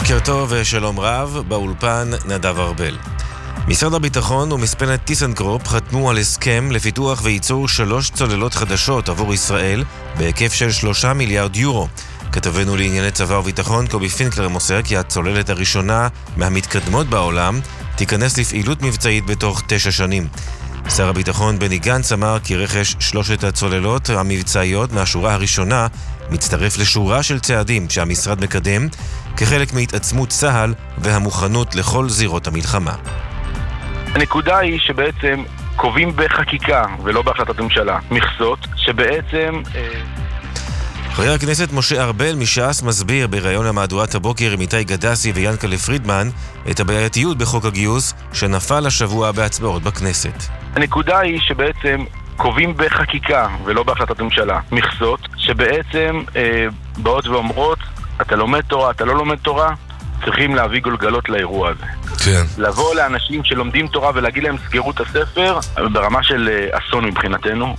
בוקר טוב ושלום רב, באולפן נדב ארבל. משרד הביטחון ומספנת טיסנקרופ חתמו על הסכם לפיתוח וייצור 3 צוללות חדשות עבור ישראל בהיקף של 3 מיליארד יורו. כתבנו לענייני צבא וביטחון קובי פינקלר מוסר כי הצוללת הראשונה מהמתקדמות בעולם תיכנס לפעילות מבצעית בתוך 9 שנים. שר הביטחון בני גנץ אמר כי רכש 3 הצוללות המבצעיות מהשורה הראשונה מצטרף לשורה של צעדים שהמשרד מקדם כחלק מהתעצמות צה"ל והמוכנות לכל זירות המלחמה. הנקודה היא שבעצם קובעים בחקיקה ולא בהחלטת ממשלה מכסות שבעצם חבר הכנסת משה ארבל מש"ס מסביר בראיון למהדורת הבוקר עם איתי גדסי ויאנקלה פרידמן את הבעייתיות בחוק הגיוס שנפל השבוע בהצבעות בכנסת. הנקודה היא שבעצם קובעים בחקיקה ולא בהחלטת ממשלה מכסות שבעצם באות ואומרות אתה לומד תורה, אתה לא לומד תורה, צריכים להביא גולגלות לאירוע הזה. כן. לבוא לאנשים שלומדים תורה ולהגיד להם סגרו את הספר ברמה של אסון מבחינתנו.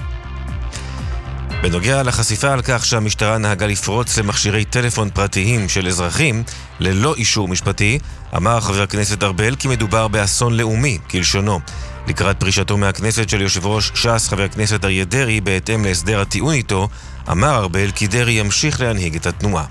בנוגע לחשיפה על כך שהמשטרה נהגה לפרוץ למכשירי טלפון פרטיים של אזרחים ללא אישור משפטי, אמר חבר הכנסת ארבל כי מדובר באסון לאומי, כלשונו. לקראת פרישתו מהכנסת של יושב ראש ש"ס חבר הכנסת אריה דרעי בהתאם להסדר הטיעון איתו, אמר ארבל כי דרעי ימשיך להנהיג את התנועה.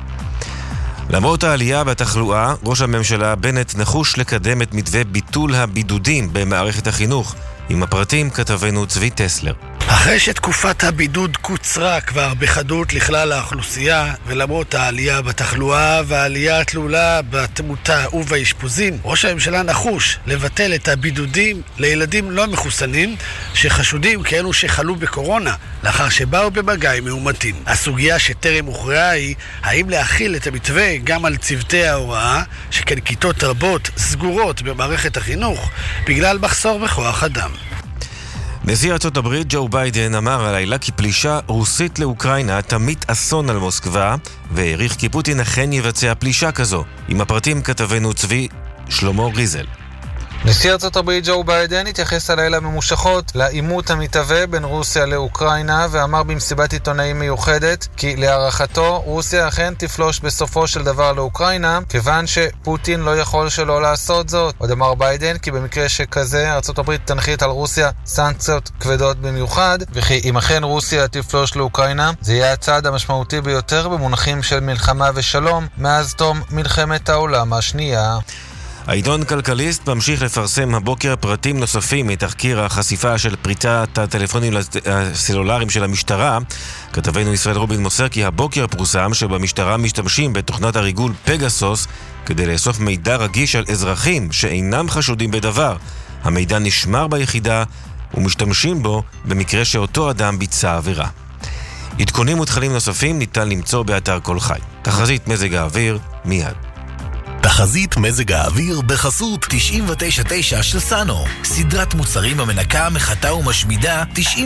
למרות העלייה בתחלואה, ראש הממשלה בנט נחוש לקדם את מתווה ביטול הבידודים במערכת החינוך. עם הפרטים כתבנו צבי טסלר. אחרי שתקופת הבידוד קוצרה כבר בחדות לכלל האוכלוסייה, ולמרות העלייה בתחלואה והעלייה התלולה בתמותה ובאשפוזים, ראש הממשלה נחוש לבטל את הבידודים לילדים לא מחוסנים שחשודים כאלו שחלו בקורונה לאחר שבאו במגע עם מאומתים. הסוגיה שטרם הוכרעה היא האם להכיל את המתווה גם על צוותי ההוראה, שכן כיתות רבות סגורות במערכת החינוך בגלל מחסור בכוח אדם. נשיא ארצות הברית ג'ו ביידן אמר הלילה כי פלישה רוסית לאוקראינה תמיט אסון על מוסקבה, והעריך כי פוטין אכן יבצע פלישה כזו. עם הפרטים כתבנו צבי שלמה ריזל. נשיא ארצות הברית ג'ו ביידן התייחס הלילה ממושכות לעימות המתהווה בין רוסיה לאוקראינה ואמר במסיבת עיתונאים מיוחדת כי להערכתו רוסיה אכן תפלוש בסופו של דבר לאוקראינה כיוון שפוטין לא יכול שלא לעשות זאת. עוד אמר ביידן כי במקרה שכזה ארצות הברית תנחית על רוסיה סנקציות כבדות במיוחד וכי אם אכן רוסיה תפלוש לאוקראינה זה יהיה הצעד המשמעותי ביותר במונחים של מלחמה ושלום מאז תום מלחמת העולם השנייה. העיתון כלכליסט ממשיך לפרסם הבוקר פרטים נוספים מתחקיר החשיפה של פריצת הטלפונים הסלולריים של המשטרה. כתבנו ישראל רובין מוסר כי הבוקר פורסם שבמשטרה משתמשים בתוכנת הריגול פגסוס כדי לאסוף מידע רגיש על אזרחים שאינם חשודים בדבר. המידע נשמר ביחידה ומשתמשים בו במקרה שאותו אדם ביצע עבירה. עדכונים ותכנים נוספים ניתן למצוא באתר כל חי. תחזית מזג האוויר מיד. תחזית מזג האוויר בחסות 99.9 של סאנו. סדרת מוצרים המנקה, מחתה ומשמידה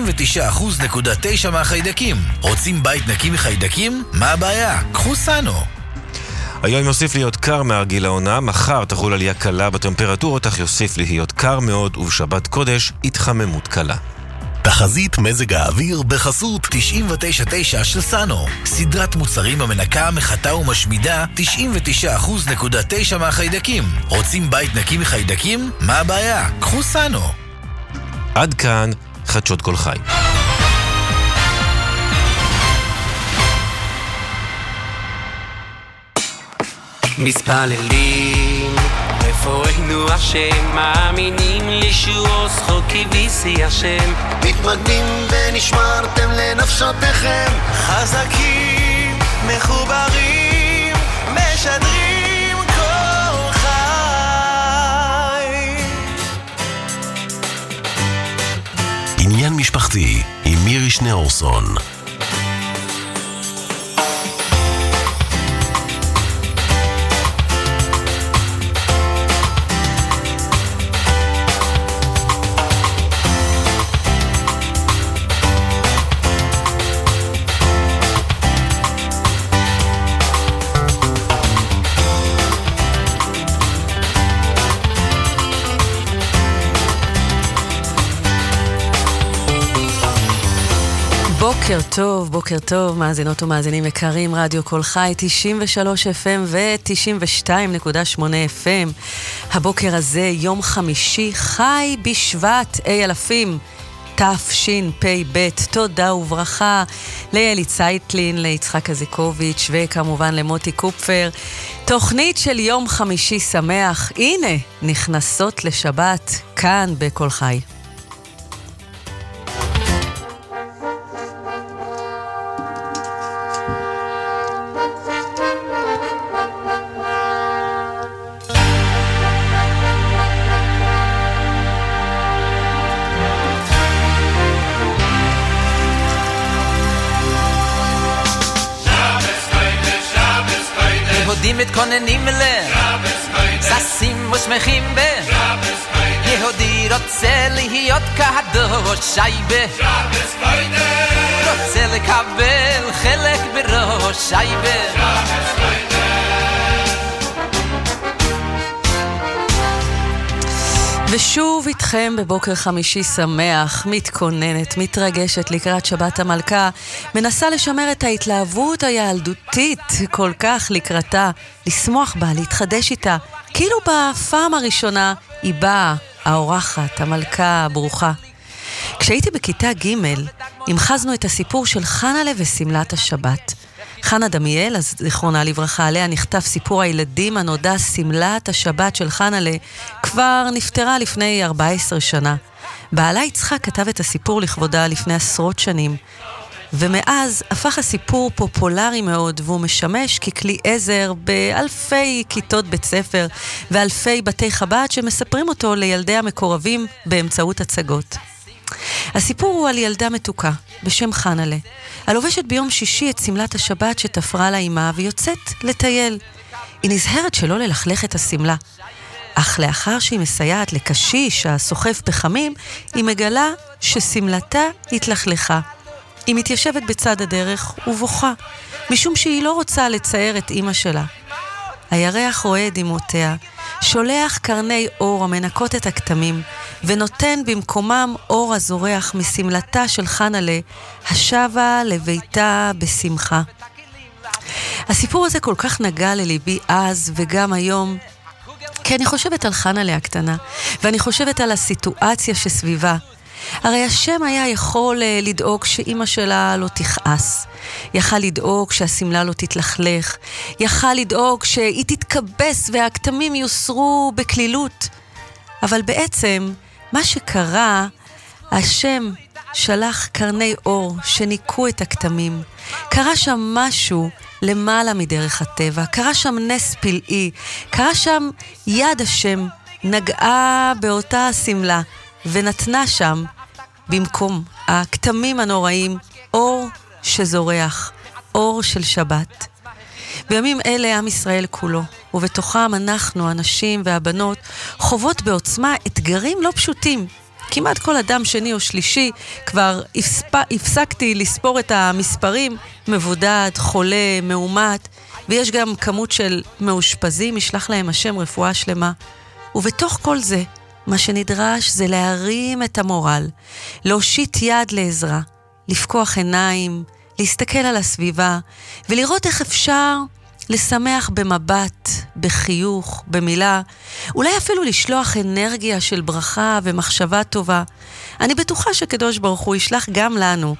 99.9% מהחיידקים. רוצים בית נקי מחיידקים? מה הבעיה? קחו סאנו. היום יוסיף להיות קר מהרגיל העונה, מחר תחול עלייה קלה בטמפרטורות, אך יוסיף להיות קר מאוד ובשבת קודש התחממות קלה. תחזית מזג האוויר בחסות 99.9 של סאנו. סדרת מוצרים המנקה, מחתה ומשמידה 99.9% מהחיידקים. רוצים בית נקי מחיידקים? מה הבעיה? קחו סאנו. עד כאן חדשות כל חי. מתפללים רפואנו השם, מאמינים לישועו זכוקי ויסי השם, מתמגנים ונשמרתם לנפשותיכם, חזקים מחוברים משדרים כל חי. עניין משפחתי עם מירי שניאורסון. בוקר בוקר טוב, מאזינות ומאזינים יקרים, רדיו כל חי, 93 FM ו-92.8 FM. הבוקר הזה, יום חמישי, חי בשבט, אלפים, תשפ"ב. תודה וברכה ליאלי צייטלין, ליצחק הזיקוביץ' וכמובן למוטי קופפר. תוכנית של יום חמישי שמח, הנה, נכנסות לשבת, כאן בכל חי. מתכוננים ששים ושמחים יהודי רוצה להיות קדוש שייבה רוצה לקבל חלק בראש שייבה ושוב איתכם בבוקר חמישי שמח, מתכוננת, מתרגשת לקראת שבת המלכה, מנסה לשמר את ההתלהבות הילדותית כל כך לקראתה, לשמוח בה, להתחדש איתה, כאילו בפעם הראשונה היא באה, האורחת, המלכה הברוכה. כשהייתי בכיתה ג' המחזנו את הסיפור של חנה'לה וסמלת השבת. חנה דמיאל, אז זיכרונה לברכה, עליה נכתב סיפור הילדים הנודע סמלת השבת של חנה'לה, כבר נפטרה לפני 14 שנה. בעלה יצחק כתב את הסיפור לכבודה לפני עשרות שנים, ומאז הפך הסיפור פופולרי מאוד, והוא משמש ככלי עזר באלפי כיתות בית ספר ואלפי בתי חב"ד שמספרים אותו לילדי המקורבים באמצעות הצגות. הסיפור הוא על ילדה מתוקה בשם חנה'לה, הלובשת ביום שישי את סמלת השבת שתפרה לה אימה ויוצאת לטייל. היא נזהרת שלא ללכלך את הסמלה, אך לאחר שהיא מסייעת לקשיש הסוחף פחמים, היא מגלה שסמלתה התלכלכה. היא מתיישבת בצד הדרך ובוכה, משום שהיא לא רוצה לצייר את אמא שלה. הירח רואה את דמעותיה, שולח קרני אור המנקות את הכתמים, ונותן במקומם אור הזורח מסמלתה של חנה'לה, השבה לביתה בשמחה. הסיפור הזה כל כך נגע לליבי אז וגם היום, כי אני חושבת על חנה'לה הקטנה, ואני חושבת על הסיטואציה שסביבה. הרי השם היה יכול לדאוג שאמא שלה לא תכעס, יכל לדאוג שהסמלה לא תתלכלך, יכל לדאוג שהיא תתקבס והכתמים יוסרו בכלילות. אבל בעצם מה שקרה, השם שלח קרני אור שניקו את הכתמים. קרה שם משהו למעלה מדרך הטבע, קרה שם נס פלאי, קרה שם יד השם נגעה באותה הסמלה ונתנה שם במקום הכתמים הנוראים אור שזורח, אור של שבת. בימים אלה עם ישראל כולו, ובתוכם אנחנו, הנשים והבנות, חוות בעוצמה אתגרים לא פשוטים. כמעט כל אדם שני או שלישי, כבר הפסקתי לספור את המספרים, מבודד, חולה, מאומת, ויש גם כמות של מאושפזים, ישלח להם השם רפואה שלמה. ובתוך כל זה, מה שנדרש זה להרים את המורל, להושיט יד לעזרה, לפקוח עיניים, להסתכל על הסביבה, ולראות איך אפשר לשמח במבט, בחיוך, במילה, אולי אפילו לשלוח אנרגיה של ברכה ומחשבה טובה. אני בטוחה שקדוש ברוך הוא ישלח גם לנו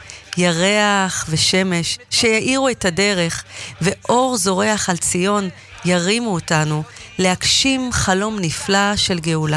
ירח ושמש שיאירו את הדרך, ואור זורח על ציון ירימו אותנו להגשים חלום נפלא של גאולה.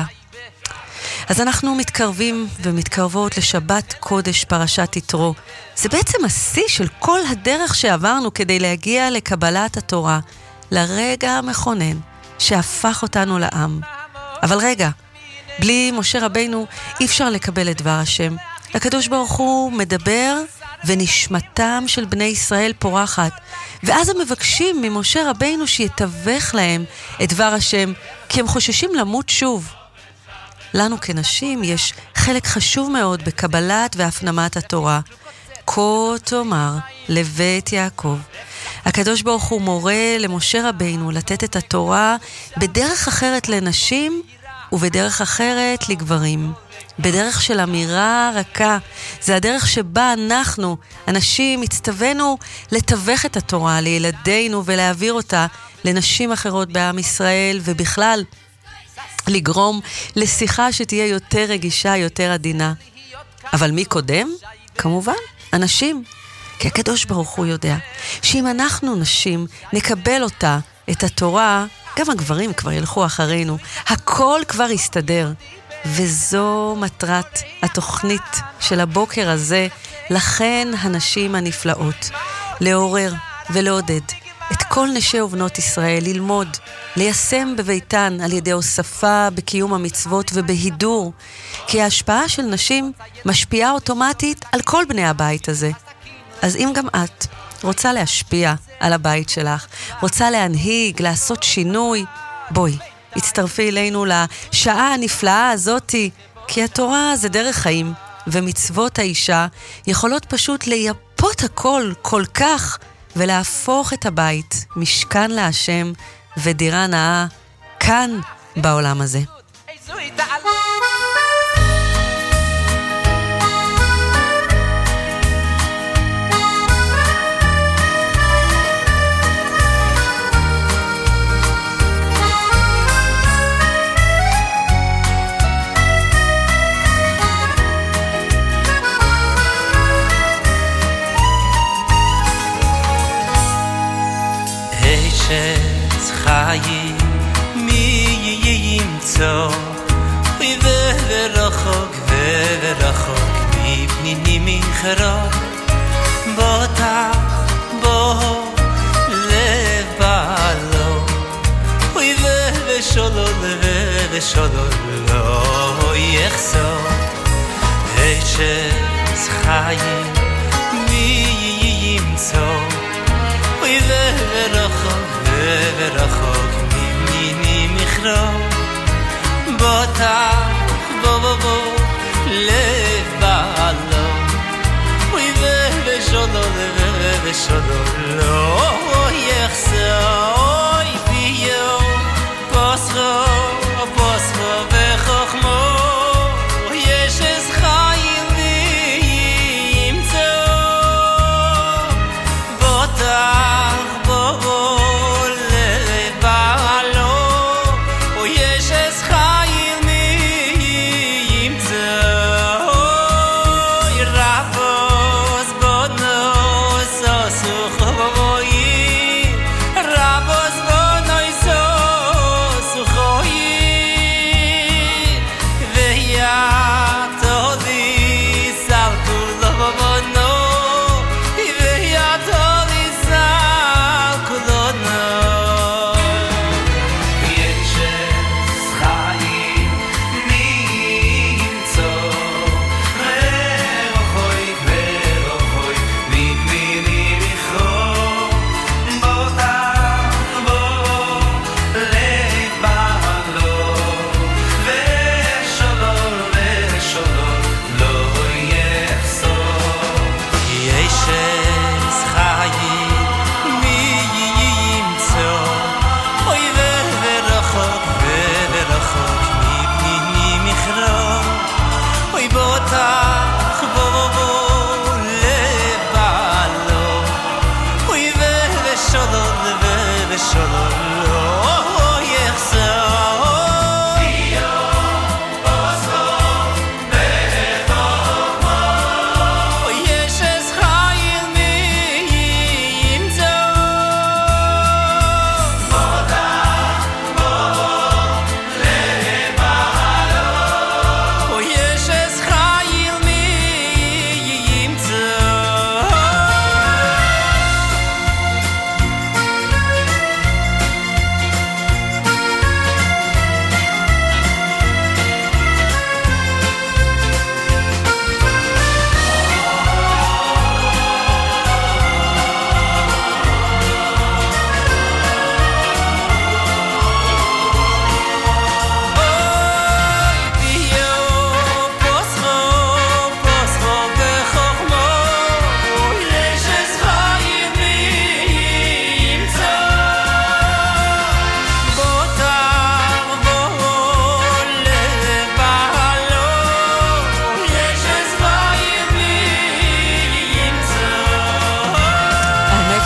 אז אנחנו מתקרבים ומתקרבות לשבת קודש פרשת יתרו. זה בעצם השיא של כל הדרך שעברנו כדי להגיע לקבלת התורה, לרגע המכונן שהפך אותנו לעם. אבל רגע, בלי משה רבינו אי אפשר לקבל את דבר השם. הקדוש ברוך הוא מדבר ונשמתם של בני ישראל פורחת, ואז הם מבקשים ממשה רבינו שיתווך להם את דבר השם, כי הם חוששים למות שוב. לנו כנשים יש חלק חשוב מאוד בקבלת והפנמת התורה. כה תאמר לבית יעקב. הקדוש ברוך הוא מורה למשה רבינו לתת את התורה בדרך אחרת לנשים ובדרך אחרת לגברים. בדרך של אמירה רכה. זה הדרך שבה אנחנו, אנשים, הצטווינו לתווך את התורה לילדינו ולהעביר אותה לנשים אחרות בעם ישראל, ובכלל לגרום לשיחה שתהיה יותר רגישה, יותר עדינה. אבל מי קודם? כמובן, אנשים. כי הקדוש ברוך הוא יודע שאם אנחנו נשים נקבל אותה, את התורה, גם הגברים כבר ילכו אחרינו. הכל כבר יסתדר. וזו מטרת התוכנית של הבוקר הזה, לכן הנשים הנפלאות. לעורר ולעודד את כל נשי ובנות ישראל, ללמוד, ליישם בביתן על ידי הוספה בקיום המצוות ובהידור, כי ההשפעה של נשים משפיעה אוטומטית על כל בני הבית הזה. אז אם גם את רוצה להשפיע על הבית שלך, רוצה להנהיג, לעשות שינוי, בואי, הצטרפי אלינו לשעה הנפלאה הזאתי, כי התורה זה דרך חיים, ומצוות האישה יכולות פשוט לייפות הכל כל כך, ולהפוך את הבית משכן להשם ודירה נאה כאן בעולם הזה. חיים מי ימצוא ורחוק מפניני מחרוק בוטח בו לב בעלו ושולו לא יחסור אשת חיים מי ימצוא ורחוק ממני מחרוק בוטח בו לב בעלו ושולו לא יחסור ביו פוסחו וחוכמו יש אז חיים וימצוא בוטח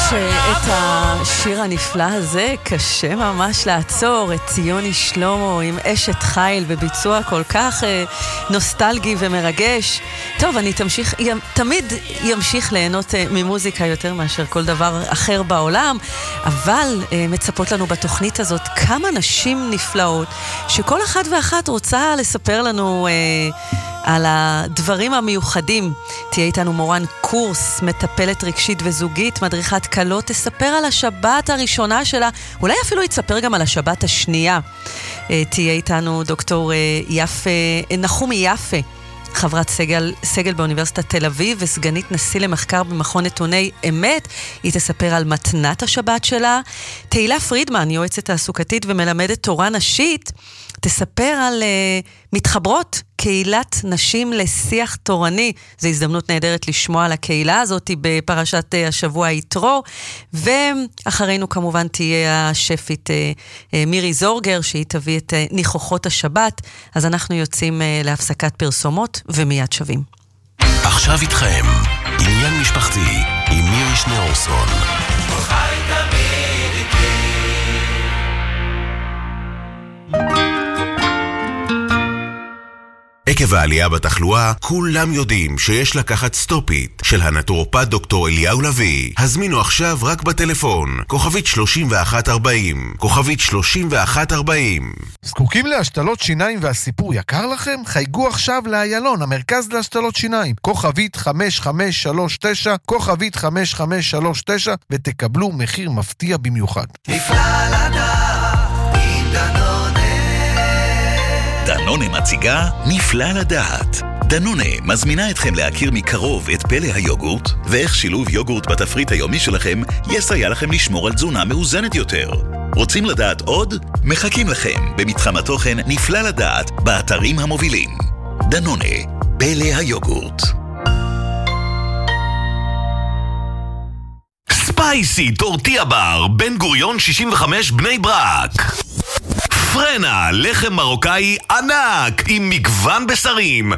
את השיר הנפלא הזה קשה ממש לעצור, את ציוני שלמה עם אשת חיל בביצוע כל כך נוסטלגי ומרגש. טוב, אני תמיד ימשיך ליהנות ממוזיקה יותר מאשר כל דבר אחר בעולם, אבל מצפות לנו בתוכנית הזאת כמה נשים נפלאות, שכל אחת ואחת רוצה לספר לנו על הדברים המיוחדים. תהיה איתנו מורן קורס, מטפלת רגשית וזוגית, מדריכת קלות, תספר על השבת הראשונה שלה, אולי אפילו יתספר גם על השבת השנייה. תהיה איתנו דוקטור נחומי יפה, חברת סגל באוניברסיטת תל אביב וסגנית נשיא למחקר במכון נתוני אמת. היא תספר על מתנת השבת שלה. תהילה פרידמן, יועצת תעסוקתית ומלמדת תורה נשית, תספר על מתחברות, קהילת נשים לשיח תורני. זו הזדמנות נהדרת לשמוע על הקהילה הזאת בפרשת השבוע יתרו. ואחרינו כמובן תהיה השפית מירי זורגר, שהיא תביא את ניחוחות השבת. אז אנחנו יוצאים להפסקת פרסומות ומיד שווים. עכשיו איתכם, עניין משפחתי עם מירי שניאורסון. חי תמיד איתי. עקב העלייה בתחלואה, כולם יודעים שיש לקחת סטופית של הנטורופט דוקטור אליהו לוי. הזמינו עכשיו רק בטלפון, כוכבית 3140, כוכבית 3140. זקוקים להשתלות שיניים והסיפור יקר לכם? חייגו עכשיו לאיילון, המרכז להשתלות שיניים, כוכבית 5539, כוכבית 5539, ותקבלו מחיר מפתיע במיוחד. נפלא לדעת עם דנונה. דנונה מציגה נפלא לדעת. דנונה מזמינה אתכם להכיר מקרוב את פלא היוגורט, ואיך שילוב יוגורט בתפריט היומי שלכם יסייע לכם לשמור על תזונה מאוזנת יותר. רוצים לדעת עוד? מחכים לכם במתחם התוכן נפלא לדעת באתרים המובילים. דנונה, פלא היוגורט. ספייסי טורטיה בר, בן גוריון 65 בני ברק. פרנה, לחם מרוקאי ענק עם מגוון בשרים,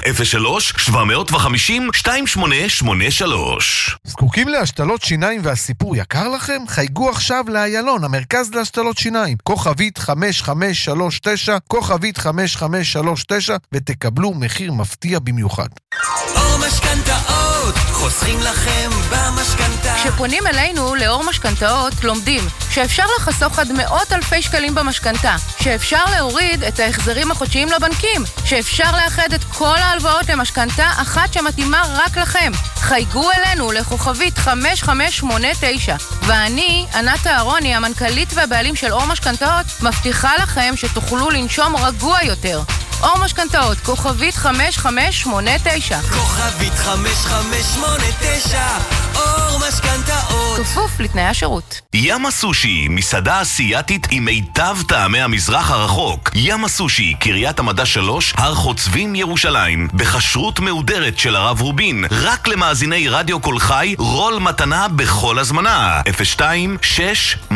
03-750-2883. זקוקים להשתלות שיניים והסיפור יקר לכם? חייגו עכשיו לאיילון, המרכז להשתלות שיניים, כוכבית 5539, כוכבית 5539, ותקבלו מחיר מפתיע במיוחד. אור משכנתאות, חוסכים לכם במשכנתה. כשפונים אלינו לאור משכנתאות, לומדים שאפשר לחסוך עד מאות אלפי שקלים במשכנתה, שאפשר להוריד את ההחזרים החודשיים לבנקים, שאפשר לאחד את כל ההלוואות למשכנתה אחת שמתאימה רק לכם. חייגו אלינו לכוכבית 5589, ואני, ענת אהרוני, המנכ"לית והבעלים של אור משכנתאות, מבטיחה לכם שתוכלו לנשום רגוע יותר. אור משכנתאות, כוכבית 5589. כוכבית 5589, אור משכנתאות. כפוף לתנאי השירות. ים הסושי, מסעדה אסיאתית עם מיטב טעמי המזרח הרחוק. ים הסושי, קריית המדע 3, הר חוצבים ירושלים, בכשרות מהודרת של הרב רובין, רק למאזיני רדיו קול חי, רול מתנה בכל הזמנה. 02-6-200-400.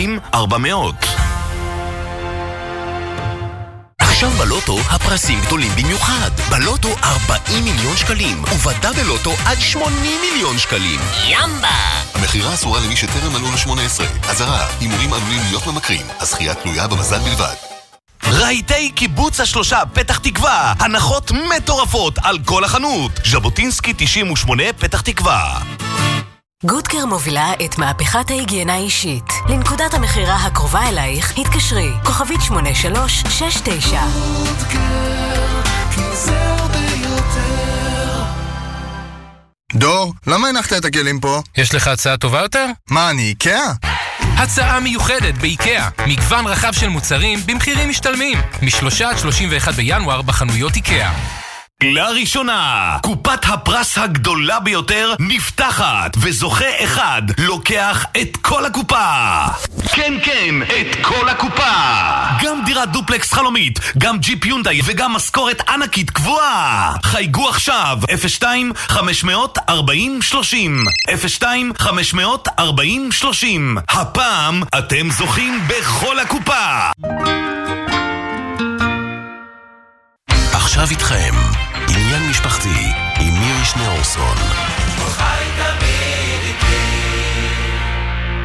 עכשיו בלוטו הפרסים גדולים במיוחד. בלוטו 40 מיליון שקלים, ובדאבל לוטו עד 80 מיליון שקלים. ימבה! המחירה אסורה למי שטרם מלאו ל-18. אזהרה, הימורים עלולים להיות ממכרים. הזכייה תלויה במזל בלבד. רהיטי קיבוץ השלושה פתח תקווה, הנחות מטורפות על כל החנות. ז'בוטינסקי 98 פתח תקווה. גודקר מובילה את מהפכת ההיגיינה האישית. לנקודת המחירה הקרובה אלייך, התקשרי, כוכבית 8369. גודקר, כי זה הרבה יותר. דור, למה הנחת את הכלים פה? יש לך הצעה טובה יותר? מה, אני איקאה? הצעה מיוחדת באיקאה. מגוון רחב של מוצרים במחירים משתלמים. מ3 עד 31 בינואר בחנויות איקאה. לראשונה, קופת הפרס הגדולה ביותר נפתחת, וזוכה אחד לוקח את כל הקופה. כן, כן, את כל הקופה. גם דירת דופלקס חלומית, גם ג'יפ יונדאי וגם משכורת ענקית קבועה. חייגו עכשיו 02-540-30 02-540-30. הפעם אתם זוכים בכל הקופה. עכשיו איתכם עניין משפחתי עם מירי שניאורסון. חי תמיד איתי.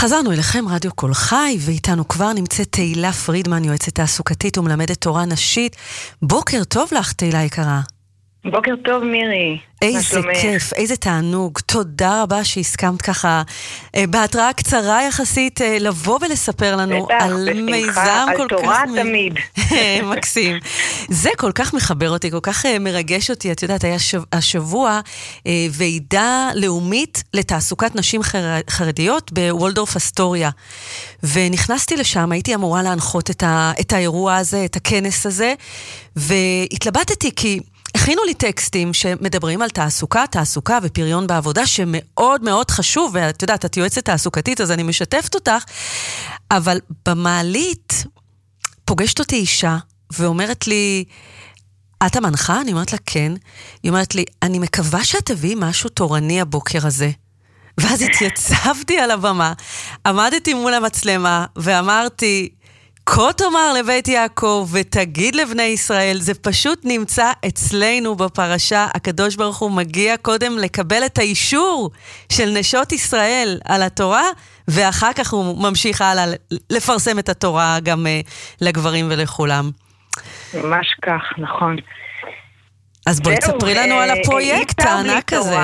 חזרנו אליכם, רדיו קול חי, ואיתנו כבר נמצאת תהילה פרידמן, יועצת תעסוקתית ומלמדת תורה נשית. בוקר טוב לך, תהילה יקרה. בוקר טוב, מירי. איזה כיף, איזה תענוג. תודה רבה שהסכמת ככה בהתראה קצרה יחסית לבוא ולספר לנו על מיזם כל כך... על תורה תמיד. מקסים. זה כל כך מחבר אותי, כל כך מרגש אותי. את יודעת, היה השבוע ועידה לאומית לתעסוקת נשים חרדיות בוולדורף אסטוריה. ונכנסתי לשם, הייתי אמורה להנחות את האירוע הזה, את הכנס הזה, והתלבטתי כי... הכינו לי טקסטים שמדברים על תעסוקה ופריון בעבודה, שמאוד מאוד חשוב, ואת יודעת, את יועצת תעסוקתית, אז אני משתפת אותך, אבל במעלית פוגשת אותי אישה, ואומרת לי, את המנחה? אני אומרת לה, כן. היא אומרת לי, אני מקווה שאת תביאי משהו תורני הבוקר הזה. ואז התייצבתי על הבמה, עמדתי מול המצלמה, ואמרתי, כה תאמר לבית יעקב ותגיד לבני ישראל, זה פשוט נמצא אצלנו בפרשה. הקדוש ברוך הוא מגיע קודם לקבל את האישור של נשות ישראל על התורה, ואחר כך הוא ממשיך הלאה לפרסם את התורה גם לגברים ולכולם. ממש כך, נכון. אז בואי תספרי לנו על הפרויקט הענק הזה.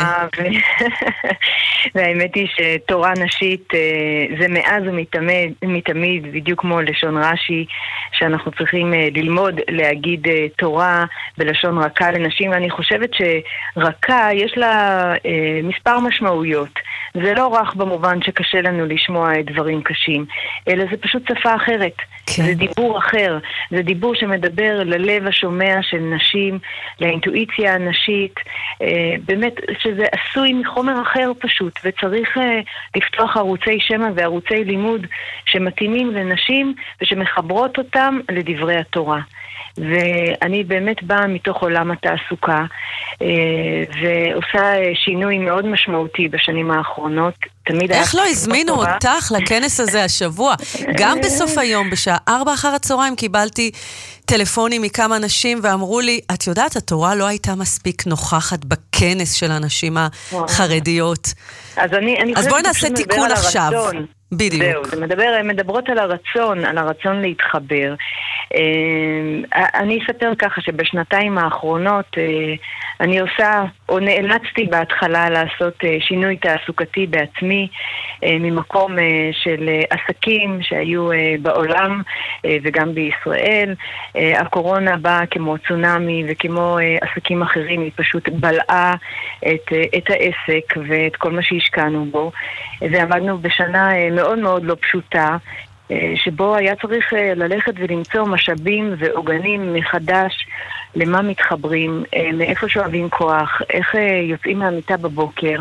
והאמת היא שתורה נשית זה מאז ומתמיד, בדיוק כמו לשון רש"י, שאנחנו צריכים ללמוד להגיד תורה בלשון רכה לנשים, ואני חושבת שרכה יש לה מספר משמעויות. זה לא רק במובן שקשה לנו לשמוע דברים קשים, אלא זה פשוט שפה אחרת. כן. זה דיבור אחר, זה דיבור שמדבר ללב השומע של נשים, לאינטואיציה הנשית, באמת שזה עשוי מחומר אחר פשוט, וצריך לפתוח ערוצי שמע וערוצי לימוד שמתאימים לנשים ושמחברות אותם לדברי התורה. ואני באמת באה מתוך עולם התעסוקה ועושה שינוי מאוד משמעותי בשנים האחרונות. איך לא הזמינו אותך לכנס הזה השבוע? גם בסוף היום, בשעה 4 אחר הצהריים, קיבלתי טלפונים מכמה נשים ואמרו לי, את יודעת, התורה לא הייתה מספיק נוכחת בכנס של הנשים החרדיות. אז בואי נעשה תיקון עכשיו. בדיוק. זהו, זה מדברות על הרצון להתחבר. אני אספר ככה שבשנתיים האחרונות אני עושה, או נאלצתי בהתחלה לעשות שינוי תעסוקתי בעצמי, ממקום של עסקים שהיו בעולם וגם בישראל. הקורונה באה כמו צונאמי וכמו עסקים אחרים, היא פשוט בלעה את העסק ואת כל מה שהשקענו בו, ועמדנו בשנה מאוד מאוד לא פשוטה, שבו היה צריך ללכת ולמצוא משאבים ועוגנים מחדש למה מתחברים, מאיפה שואבים כוח, איך יוצאים מהמיטה בבוקר,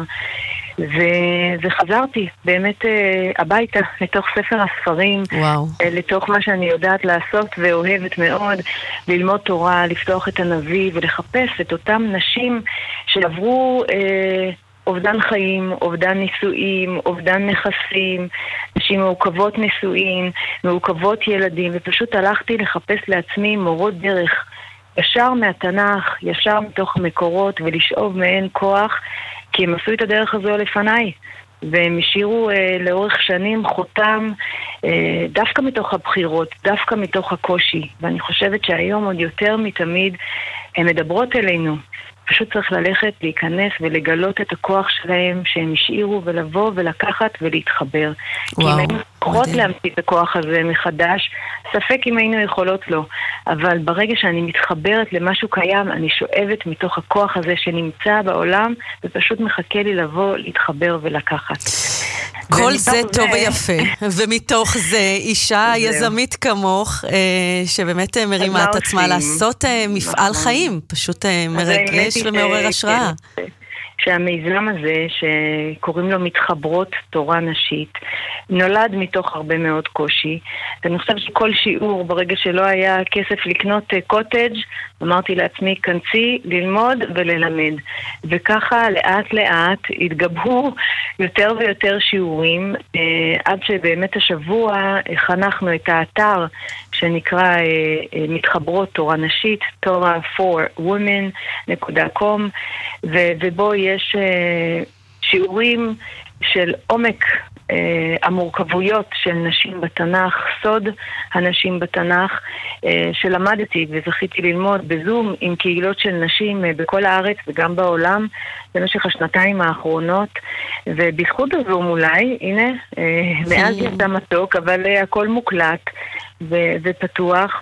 וחזרתי באמת הביתה לתוך ספר הספרים, לתוך מה שאני יודעת לעשות ואוהבת מאוד, ללמוד תורה, לפתוח את הנביא ולחפש את אותם נשים שעברו אובדן חיים, אובדן נישואים, אובדן נכסים, נשים מעוכבות נישואים, מעוכבות ילדים, ופשוט הלכתי לחפש לעצמי מורות דרך, ישר מהתנ"ך, ישר מתוך המקורות, ולשאוב מהן כוח, כי הם עשו את הדרך הזו לפניי, והם השאירו לאורך שנים חותם, דווקא מתוך הבחירות, דווקא מתוך הקושי, ואני חושבת שהיום עוד יותר מתמיד הן מדברות אלינו, פשוט צריך ללכת, להיכנס ולגלות את הכוח שלהם שהם השאירו ולבוא ולקחת ולהתחבר. כי אם היינו יכולות להמציא את הכוח הזה מחדש, ספק אם היינו יכולות לו. אבל ברגע שאני מתחברת למשהו קיים, אני שואבת מתוך הכוח הזה שנמצא בעולם, ופשוט מחכה לי לבוא, להתחבר ולקחת. כל זה טוב ויפה, ומתוך זה אישה יזמית כמוך, שבאמת מרימה את עצמה לעשות מפעל חיים, פשוט מרגש ומעורר השראה. שהמיזם הזה, שקוראים לו מתחברות תורה נשית, נולד מתוך הרבה מאוד קושי. ואני חושבת שכל שיעור, ברגע שלא היה כסף לקנות קוטג', אמרתי לעצמי, כנסי ללמוד וללמד. וככה לאט לאט התגברו יותר ויותר שיעורים, עד שבאמת השבוע חנכנו את האתר שנקרא מתחברות תורה נשית, Torah4women.com, ובו יש שיעורים של עומק המורכבויות של נשים בתנ"ך, סוד הנשים בתנ"ך, שלמדתי וזכיתי ללמוד בזום עם קהילות של נשים בכל הארץ וגם בעולם במשך השנתיים האחרונות, ובזכות הזום אולי, הנה, מאז יצא מתוק, אבל הכל מוקלט ופתוח,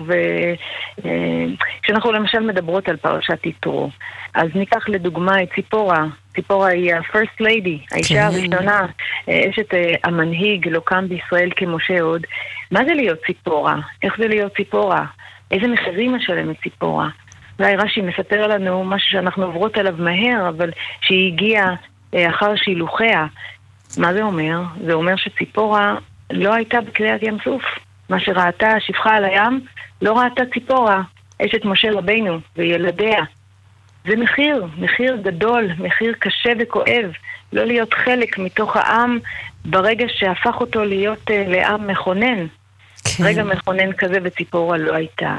וכשאנחנו למשל מדברות על פרשת יתרו, אז ניקח לדוגמה את ציפורה. ציפורה היא ה-first lady, האישה הראשונה, אשת המנהיג, לא קם בישראל כמשה עוד. מה זה להיות ציפורה? איך זה להיות ציפורה? איזה מחירים משלמת ציפורה? אולי רש"י מספר לנו משהו שאנחנו עוברות עליו מהר, אבל שהיא הגיעה אחר שילוחיה. מה זה אומר? זה אומר שציפורה לא הייתה בקריאת ים סוף. מה שראתה שפחה על הים, לא ראתה ציפורה, אשת משה רבינו וילדיה. זה מחיר גדול, מחיר קשה וכואב, לא להיות חלק מתוך העם ברגע שהפך אותו להיות לעם מכונן. כן. רגע מכונן כזה וציפורה לא הייתה.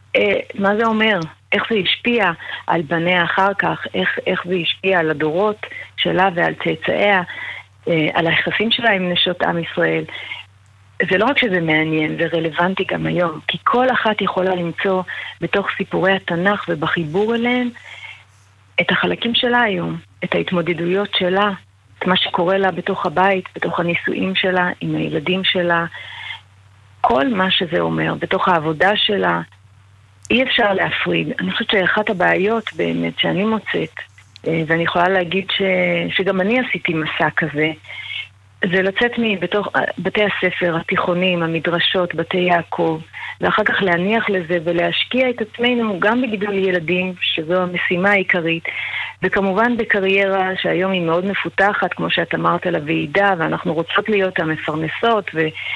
מה זה אומר? איך זה השפיע על בניה אחר כך? איך זה השפיע על הדורות שלה ועל צאצאיה, על היחסים שלה עם נשות עם ישראל? זה לא רק שזה מעניין, זה רלוונטי גם היום, כי כל אחת יכולה למצוא בתוך סיפורי התנ"ך ובחיבור אליהם את החלקים שלה היום, את ההתמודדויות שלה, את מה שקורה לה בתוך הבית, בתוך הנישואים שלה, עם הילדים שלה, כל מה שזה אומר, בתוך העבודה שלה. אי אפשר להפריד. אני חושבת שאחת הבעיות באמת שאני מוצאת, ואני יכולה להגיד שגם אני עשיתי מסע כזה, זה לצאת מבתוך בתי הספר, התיכונים, המדרשות, בתי יעקב, ואחר כך להניח לזה ולהשקיע את עצמנו גם בגידול ילדים, שזו המשימה העיקרית, וכמובן בקריירה שהיום היא מאוד מפותחת, כמו שאת אמרת על הוועידה, ואנחנו רוצות להיות המפרנסות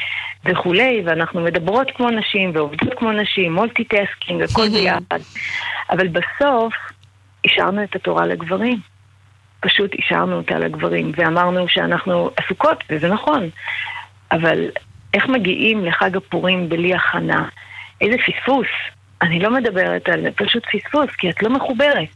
וכולי, ואנחנו מדברות כמו נשים ועובדות כמו נשים, מולטיטסקינג, הכל ביחד. אבל בסוף השארנו את התורה לגברים. פשוט השארנו אותה לגברים, ואמרנו שאנחנו עסוקות, וזה נכון. אבל איך מגיעים לחג הפורים בלי הכנה? איזה פספוס. אני לא מדברת על פשוט פספוס, כי את לא מחוברת.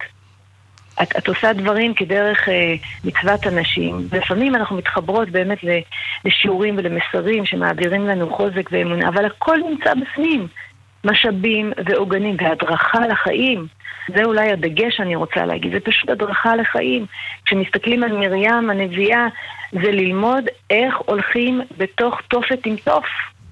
את עושה דברים כדרך מצוות הנשים, ולפעמים אנחנו מתחברות באמת לשיעורים ולמסרים שמעבירים לנו חוזק ואמונה, אבל הכל נמצא בפנים. משאבים ועוגנים והדרכה לחיים. זה אולי הדגש אני רוצה להגיד, זה פשוט הדרכה לחיים. כשמסתכלים על מרים הנביאה, זה ללמוד איך הולכים בתוך תופת עם תוף.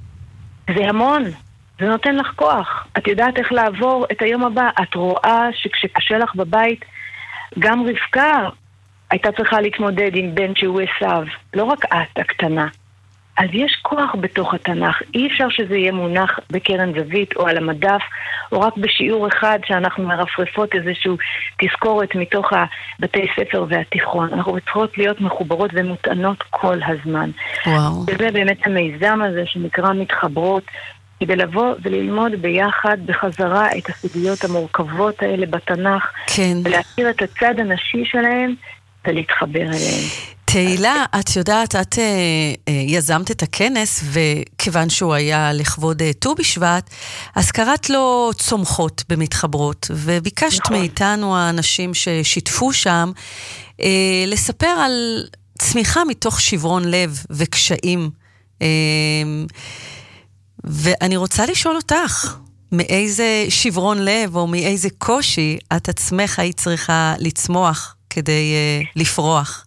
זה המון, זה נותן לך כוח. את יודעת איך לעבור את היום הבא. את רואה שכשקשה לך בבית, גם רבקה הייתה צריכה להתמודד עם בן שהוא עשיו, לא רק את הקטנה. אז יש כוח בתוך התנ"ך, אי אפשר שזה יהיה מונח בקרן זווית או על המדף, או רק בשיעור אחד שאנחנו מרפרפות איזשהו תזכורת מתוך הבתי ספר והתיכון. אנחנו צריכות להיות מחוברות ומותענות כל הזמן. וואו. וזה באמת המיזם הזה שנקרא מתחברות, כדי לבוא וללמוד ביחד בחזרה את הסוגיות המורכבות האלה בתנ"ך, כן. ולהכיר את הצד הנשי שלהם ולהתחבר אליהם. תהילה, את יודעת, את יזמת את הכנס, וכיוון שהוא היה לכבוד ט"ו בשבט, אז קראת לו צומחות במתחברות, וביקשת מאיתנו האנשים ששיתפו שם, לספר על צמיחה מתוך שברון לב וקשיים. ואני רוצה לשאול אותך, מאיזה שברון לב או מאיזה קושי את עצמך היית צריכה לצמוח כדי לפרוח?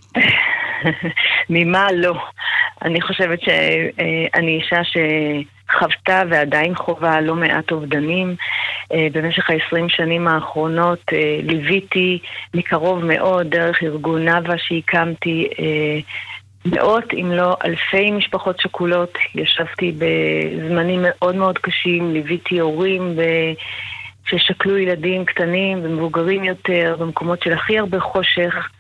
ממה לא. אני חושבת שאני אישה שחוותה ועדיין חובה לא מעט אובדנים. במשך ה-20 שנים האחרונות ליוויתי מקרוב מאוד דרך ארגון נאווה שהקמתי מאות אם לא אלפי משפחות שכולות. ישבתי בזמנים מאוד מאוד קשים, ליוויתי הורים ששקלו ילדים קטנים ומבוגרים יותר במקומות של הכי הרבה חושך,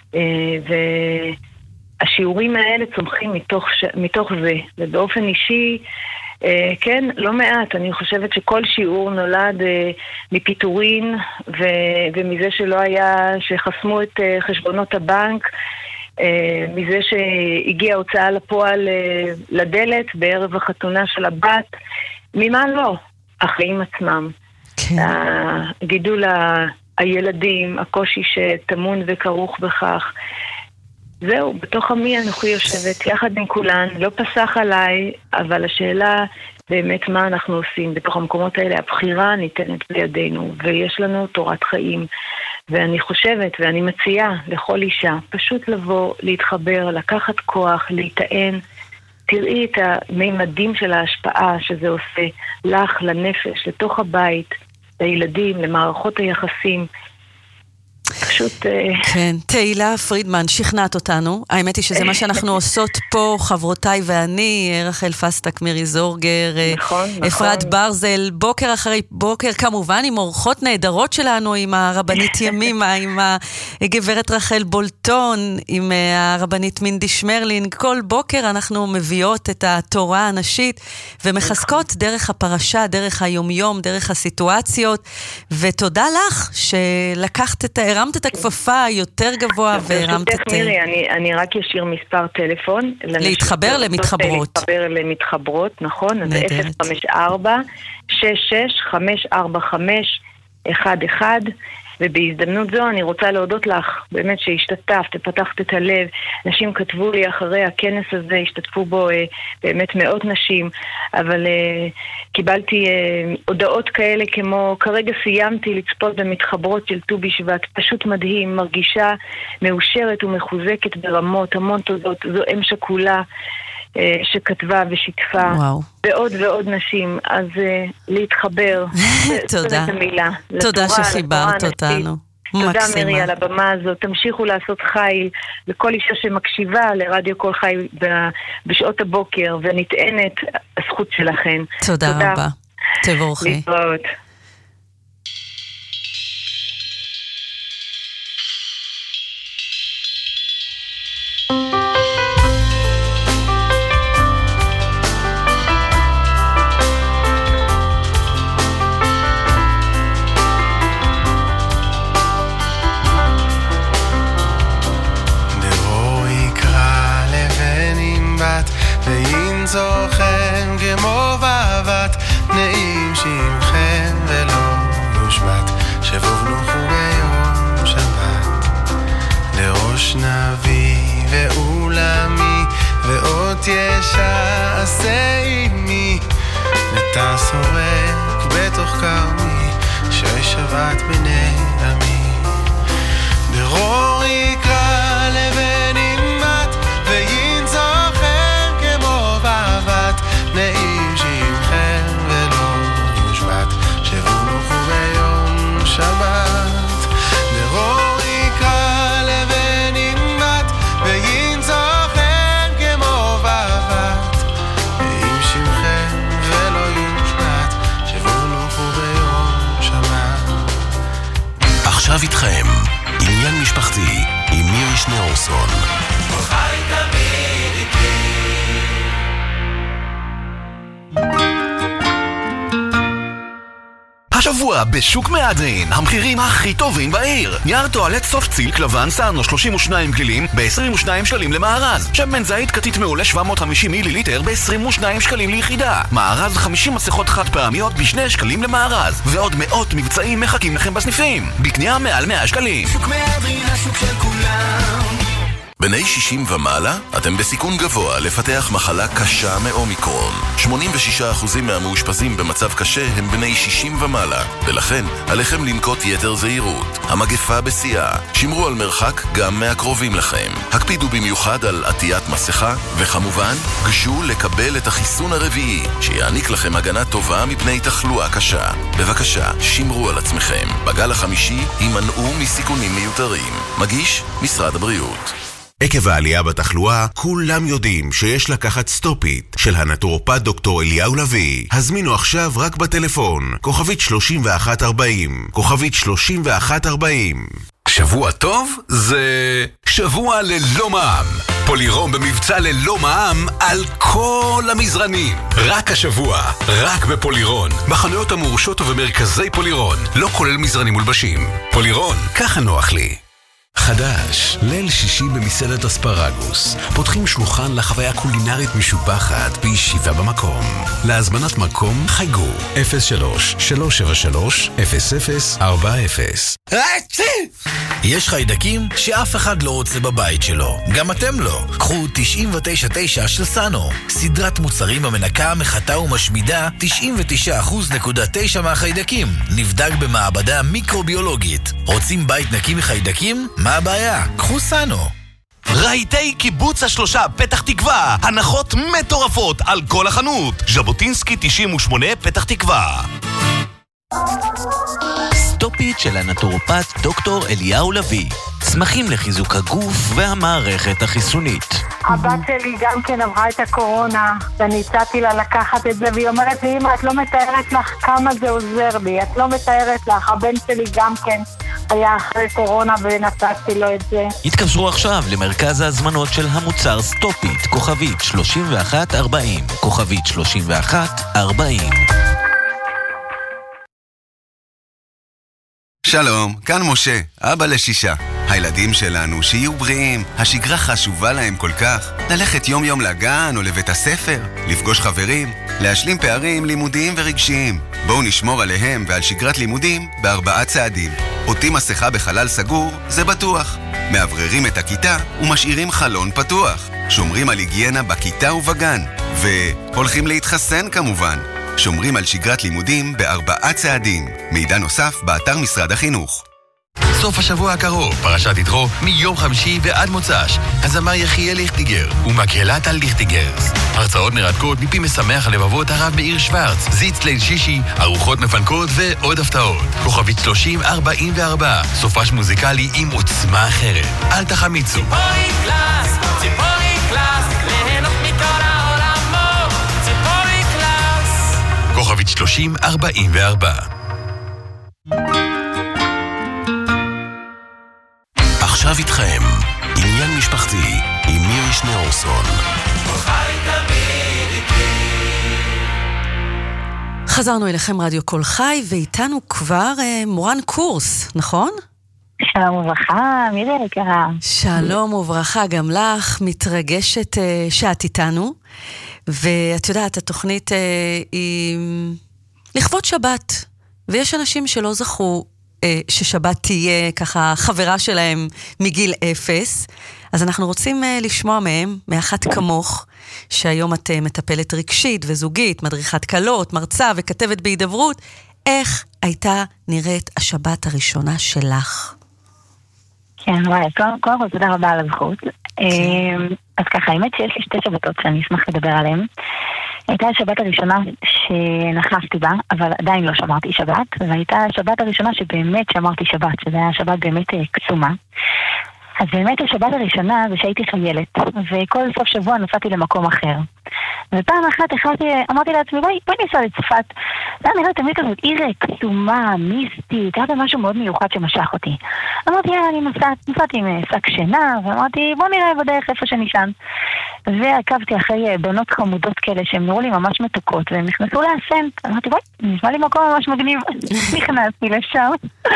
והשיעורים האלה צומחים מתוך זה. ובאופן אישי, כן, לא מעט. אני חושבת שכל שיעור נולד מפיטורין ומזה שלא היה, שחסמו את חשבונות הבנק, מזה שהגיעה הוצאה לפועל לדלת בערב החתונה של הבת. ממה לא? החיים עצמם. כן. גידול הילדים, הקושי שתמון וכרוך בכך. זהו, בתוך עמי אנוכי יושבת יחד עם כולן, לא פסח עליי, אבל השאלה באמת מה אנחנו עושים בתוך המקומות האלה. הבחירה ניתנת בידינו, ויש לנו תורת חיים. ואני חושבת ואני מציעה לכל אישה פשוט לבוא, להתחבר, לקחת כוח, להיטען. תראי את המימדים של ההשפעה שזה עושה לך, לנפש, לתוך הבית, לילדים, למערכות היחסים. פשוט... כן, תהילה פרידמן, שכנעת אותנו. האמת היא שזה מה שאנחנו עושות פה, חברותיי ואני, רחל פסטק, מירי זורגר, אפרת ברזל, בוקר אחרי בוקר, כמובן עם אורחות נהדרות שלנו, עם הרבנית ימימה, עם הגברת רחל בולטון, עם הרבנית מינדי שמרלין. כל בוקר אנחנו מביאות את התורה הנשית, ומחזקות דרך הפרשה, דרך היומיום, דרך הסיטואציות, ותודה לך שלקחת הרמת את הכפפה יותר גבוה והרמת את... מירי, אני רק ישיר מספר טלפון. להתחבר למתחברות. להתחבר למתחברות, נכון? אז 054-66-545-11, ובהזדמנות זו אני רוצה להודות לך, באמת שהשתתפת, פתחת את הלב. נשים כתבו לי אחרי הכנס הזה, השתתפו בו באמת מאות נשים, אבל קיבלתי הודעות כאלה כמו, כרגע סיימתי לצפות במתחברות של ט"ו בשבט, פשוט מדהים, מרגישה מאושרת ומחוזקת ברמות, המון תודות, זו אם שכולה שכתבה ושיתפה, ועוד ועוד נשים, אז להתחבר. תודה. תודה שחיברת אותנו. תודה מירי על הבמה הזאת, תמשיכו לעשות חיל לכל אישה שמקשיבה לרדיו כל חיל בשעות הבוקר, ונטענת הזכות שלכם. תודה רבה. תבורכי. להתראות. זוכם כמו בעבת, נעים שמכם ולא יושבת, שבוב נוחו ביום שבת. לראש נביא ואולמי ועוד ישעשה עמי, נטע שורק בתוך קרמי, שוי שבת בני עמי. דרור יקרא לבן אימת וינצוחם כמו בעבת, נעים שמכם ולא יושבת, שבו נוחו ביום שבת. דרור יקרא לבן אימת וינצוחם כמו בעבת, נעים שמכם ולא יושבת, שבו נוחו ביום שבת. עכשיו איתכם עניין משפחתי עם מירי שניאורסון. חי תמיד איתי. השבוע בשוק מהדרין, המחירים הכי טובים בעיר. נייר טואלט סוף צילק לבן סאנו 32 גלילים ב-22 שקלים למארז. שמן זית כתית מעולה 750 מיליליטר ב-22 שקלים ליחידה. מארז 50 מסכות חד פעמיות ב2 שקלים למארז. ועוד מאות מבצעים מחכים לכם בסניפים. בקנייה מעל 100 שקלים. שוק מהדרין, השוק של כולם. בני 60 ומעלה, אתם בסיכון גבוה לפתח מחלה קשה מאומיקרון. 86% מהמאושפזים במצב קשה הם בני 60 ומעלה, ולכן עליכם לנקוט יתר זהירות. המגפה בשיאה, שמרו על מרחק גם מהקרובים לכם. הקפידו במיוחד על עטיית מסכה, וכמובן, גשו לקבל את החיסון הרביעי, שיעניק לכם הגנה טובה מפני תחלואה קשה. בבקשה, שמרו על עצמכם. בגל החמישי, הימנעו מסיכונים מיותרים. מגיש משרד הבריאות. עקב העלייה בתחלואה, כולם יודעים שיש לקחת סטופית של הנטורופט דוקטור אליהו לוי. הזמינו עכשיו רק בטלפון, כוכבית 3140, כוכבית 3140. שבוע טוב זה שבוע ללא מע"מ. פולירום במבצע ללא מע"מ על כל המזרנים. רק השבוע, רק בפולירון. בחנויות המורשות ובמרכזי פולירון. לא כולל מזרנים מולבשים. פולירון, ככה נוח לי. חדש, ליל שישי במסעדת אספרגוס. פותחים שולחן לחוויה קולינרית משובחת בישיבה במקום. להזמנת מקום חייגו 03-373-0040. יש חיידקים שאף אחד לא רוצה בבית שלו. גם אתם לא. קחו 99.9 של סאנו. סדרת מוצרים המנקה, מחתה ומשמידה 99.9% מהחיידקים. נבדק במעבדה מיקרוביולוגית. רוצים בית נקי מחיידקים? מה הבעיה? קחו סאנו. רהיטי קיבוץ השלושה פתח תקווה, הנחות מטורפות על כל החנות. ז'בוטינסקי 98 פתח תקווה. סטופית של הנטורופט דוקטור אליהו לוי. צמחים לחיזוק הגוף והמערכת החיסונית. הבת שלי גם כן עברה את הקורונה, ואני הצעתי לה לקחת את זה, והיא אומרת לי, אמא, את לא מתארת לך כמה זה עוזר לי, את לא מתארת לך, הבן שלי גם כן היה אחרי קורונה ונתתי לו את זה. התקשרו עכשיו למרכז ההזמנות של המוצר סטופית, כוכבית 3140, כוכבית 3140. שלום, כאן משה, אבא לשישה. הילדים שלנו שיהיו בריאים, השגרה חשובה להם כל כך. ללכת יום יום לגן או לבית הספר, לפגוש חברים, להשלים פערים לימודיים ורגשיים. בואו נשמור עליהם ועל שגרת לימודים ב4 צעדים. עוטים מסכה בחלל סגור, זה בטוח. מאווררים את הכיתה ומשאירים חלון פתוח. שומרים על היגיינה בכיתה ובגן. והולכים להתחסן כמובן. שומרים על שגרת לימודים ב4 צעדים. מידע נוסף באתר משרד החינוך. סוף השבוע הקרוב, פרשת יתרו, מיום חמישי ועד מוצ"ש. הזמר יחיאל ליכטיגר ומקהלת על ליכטיגרס. הרצאות מרתקות מפי משמח הלבבות הרב מאיר שוורץ, זיץ ליל שישי, ארוחות מפנקות ועוד הפתעות. כוכבית 3044, סופש מוזיקלי עם עוצמה אחרת. אל תחמיצו. ציפורי קלאס, ציפורי קלאס, ליהנות מכל העולמות, ציפורי קלאס. כוכבית 3044. עכשיו איתכם, עניין משפחתי עם מירי שניאורסון. חזרנו אליכם רדיו כל חי, ואיתנו כבר מורן קורס, נכון? שלום וברכה, מירי יקרה. שלום וברכה גם לך, מתרגשת שאת איתנו, ואת יודעת, התוכנית היא לכבוד שבת, ויש אנשים שלא זכו ששבת תהיה ככה חברה שלהם מגיל 0, אז אנחנו רוצים לשמוע מהם, מאחת כמוך, שהיום את מטפלת רגשית וזוגית, מדריכת קלות, מרצה וכתבת בהידברות, איך הייתה נראית השבת הראשונה שלך? כן, וואי, קודם כל תודה רבה על הזכות. אז ככה, האמת שיש לי 2 שבתות שאני אשמח לדבר עליהן. הייתה השבת הראשונה שנחלפתי בה, אבל עדיין לא שמרתי שבת, והייתה השבת הראשונה שבאמת שמרתי שבת, שזה היה שבת באמת קסומה. אז באמת השבת הראשונה זה שהייתי חיילת, וכל סוף שבוע נסעתי למקום אחר. ופעם אחת אמרתי לעצמי, בואי ניסע לצפת. זה היה נראה תמיד כזאת עיר קסומה, מיסטית, היה משהו מאוד מיוחד שמשך אותי. אמרתי, אני נסעתי עם שק שינה, ואמרתי, בוא נראה בדרך איפה שנשען. ועקבתי אחרי בנות חמודות כאלה שהן נראו לי ממש מתוקות, והן נכנסו לאסנט. אמרתי, בואי, נשמע לי מקום ממש מגניב. נכנסתי לשם.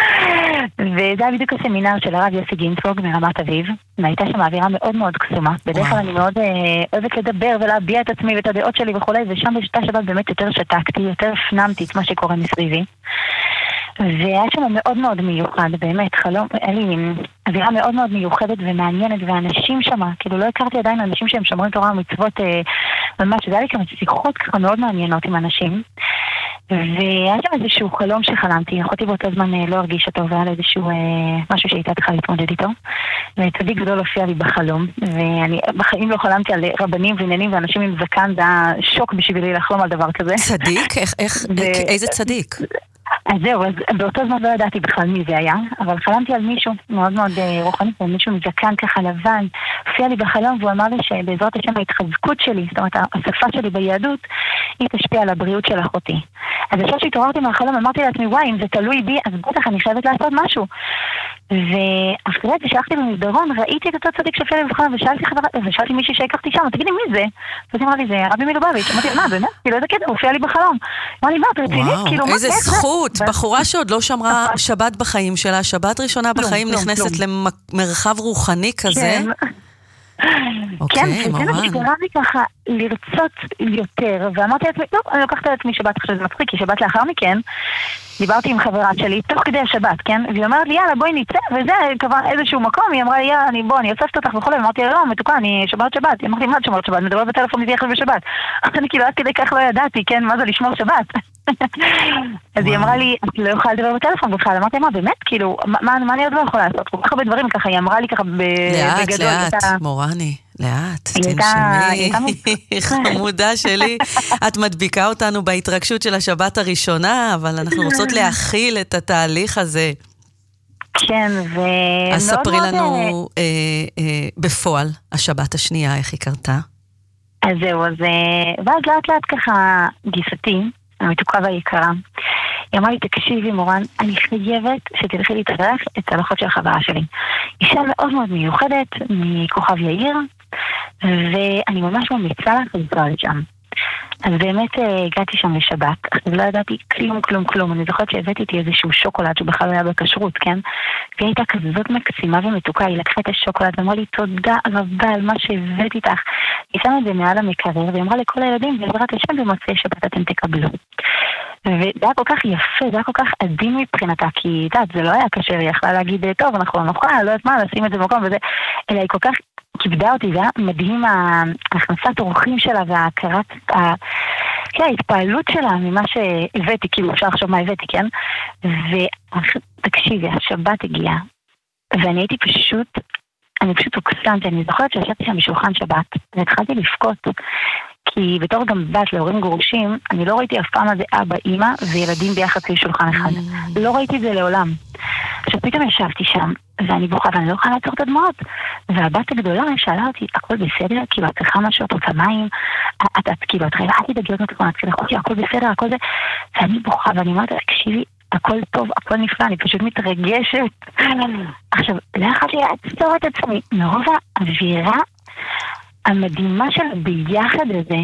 וזה היה בדיוק הסמינר של הרב יוסי גינצבורג מרמת אביב. והייתה שם אווירה מאוד מאוד קסומה. בדרך כלל אני מאוד אוהבת לדבר ולהביע את עצמי ואת הדעות שלי וכולי, ושם בשתה שבת באמת יותר שתקתי, יותר הפנמתי את מה שקורה מסביבי. והיה שם מאוד מאוד מיוחד, באמת, חלום, היה לי אווירה מאוד מאוד מיוחדת ומעניינת, ואנשים שם, כאילו לא הכרתי עדיין אנשים שהם שומרים תורה ומצוות, ממש, זה היה לי כמה שיחות ככה מאוד מעניינות עם אנשים, והיה שם איזשהו חלום שחלמתי, אחותי באותו זמן לא הרגישה טוב, והיה לה איזשהו משהו שהייתה צריכה להתמודד איתו, וצדיק גדול הופיע לי בחלום, ואני בחיים לא חלמתי על רבנים ועניינים ואנשים עם זקן, זה היה שוק בשבילי לחלום על דבר כזה. צדיק? איזה צדיק? אז זהו, אז באותו זמן לא ידעתי בכלל מי זה היה, אבל חלמתי על מישהו מאוד מאוד רוחני, מישהו מזקן ככה לבן, הופיע לי בחלום והוא אמר לי שבעזרת השם ההתחזקות שלי, זאת אומרת השפה שלי ביהדות, היא תשפיע על הבריאות של אחותי. אז עכשיו שהתעוררתי מהחלום אמרתי לעצמי, וואי, אם זה תלוי בי, אז בטח אני חייבת לעשות משהו. ואחרי זה שלחתי במסדרון, ראיתי את אותו צדיק שהופיע לי מבחן, ושאלתי מישהי שהכרתי שם, תגידי מי זה? אז אמרה לי, זה רבי מלובביץ'. אמרתי, מה, באמת? כאילו, איזה קטע, הוא הופיע לי בחלום. אמרה לי, מה, את רצינית? כאילו, איזה זכות, בחורה שעוד לא שמרה שבת בחיים שלה, שבת ראשונה בחיים נכנסת למרחב רוחני כזה. כן, וזה מה שגרם לי ככה לרצות יותר, ואמרתי לעצמי, טוב, אני לוקחת לעצמי שבת, עכשיו זה מצחיק, כי שבת לאחר מכן, דיברתי עם חברה שלי, תוך כדי השבת, כן? והיא אומרת לי, יאללה, בואי נצא, וזה כבר איזשהו מקום, היא אמרה לי, יאללה, אני אוספת אותך וכו', ואמרתי לה, לא, מתוקה, אני שומרת שבת, היא אמרתי, מה את שומרת שבת? מדבר בטלפון איתי אחרי בשבת. אז אני כאילו, עד כדי כך לא ידעתי, כן, מה זה לשמור שבת? אז היא אמרה לי, את לא יכולה לדבר בטלפון בכלל, אמרתי, מה, באמת? כאילו, מה אני עוד לא יכולה לעשות? כל כך הרבה דברים ככה, היא אמרה לי ככה בגדול. לאט, מורני, לאט, תנשמי, חמודה שלי. את מדביקה אותנו בהתרגשות של השבת הראשונה, אבל אנחנו רוצות להכיל את התהליך הזה. כן, אז ספרי לנו בפועל, השבת השנייה, איך היא קרתה? אז זהו, ואז לאט לאט ככה גיסתי, המתוקה והיקרה, היא אמרה לי, תקשיבי מורן, אני חייבת שתלכי להתארח את הלוחות של החברה שלי. אישה מאוד מאוד מיוחדת, מכוכב יאיר, ואני ממש ממליצה לך לנסוע לשם. אז באמת הגעתי שם לשבת, אז לא ידעתי כלום. אני זוכרת שהבאתי איתי איזשהו שוקולד שהוא בכלל היה בכשרות, כן? והיא הייתה כזאת מקסימה ומתוקה, היא לקחה את השוקולד ואמרה לי תודה רבה על מה שהבאתי איתך. היא שמה את זה מעל המקרר והיא אמרה לכל הילדים, בעזרת השם במוצאי שבת אתם תקבלו. וזה היה כל כך יפה, זה היה כל כך עדין מבחינתה, כי זה לא היה קשה, היא יכלה להגיד, טוב, אנחנו לא נוכל, לא יודעת מה, לשים את זה במקום וזה, אלא היא כל כך כיבדה אותי, זה היה מדהים ההכנסת אורחים שלה וההכרת, ההתפעלות שלה ממה שהבאתי, כאילו אפשר לחשוב מה הבאתי, כן? ותקשיבי, השבת הגיעה, ואני הייתי אני פשוט הוקסמתי, אני זוכרת שישבתי שם בשולחן שבת, והתחלתי לבכות, כי בתור גם בת להורים גרושים, אני לא ראיתי אף פעם מה זה אבא, אמא וילדים ביחד סביב שולחן אחד. לא ראיתי את זה לעולם. עכשיו פתאום ישבתי שם, ואני בוכה, ואני לא יכולה לעצור את הדמעות. והבת הגדולה שאלה אותי, הכל בסדר? כאילו, את צריכה משהו, את רוצה מים? את כאילו, את רעבה, אל תדאגי אותי, הכל בסדר, הכל זה. ואני בוכה, ואני אומרת, תקשיבי, הכל טוב, הכל נפלא, אני פשוט מתרגשת. עכשיו, לא יכולתי לעצור את עצמי, מרוב האווירה המדהימה של ביחד הזה,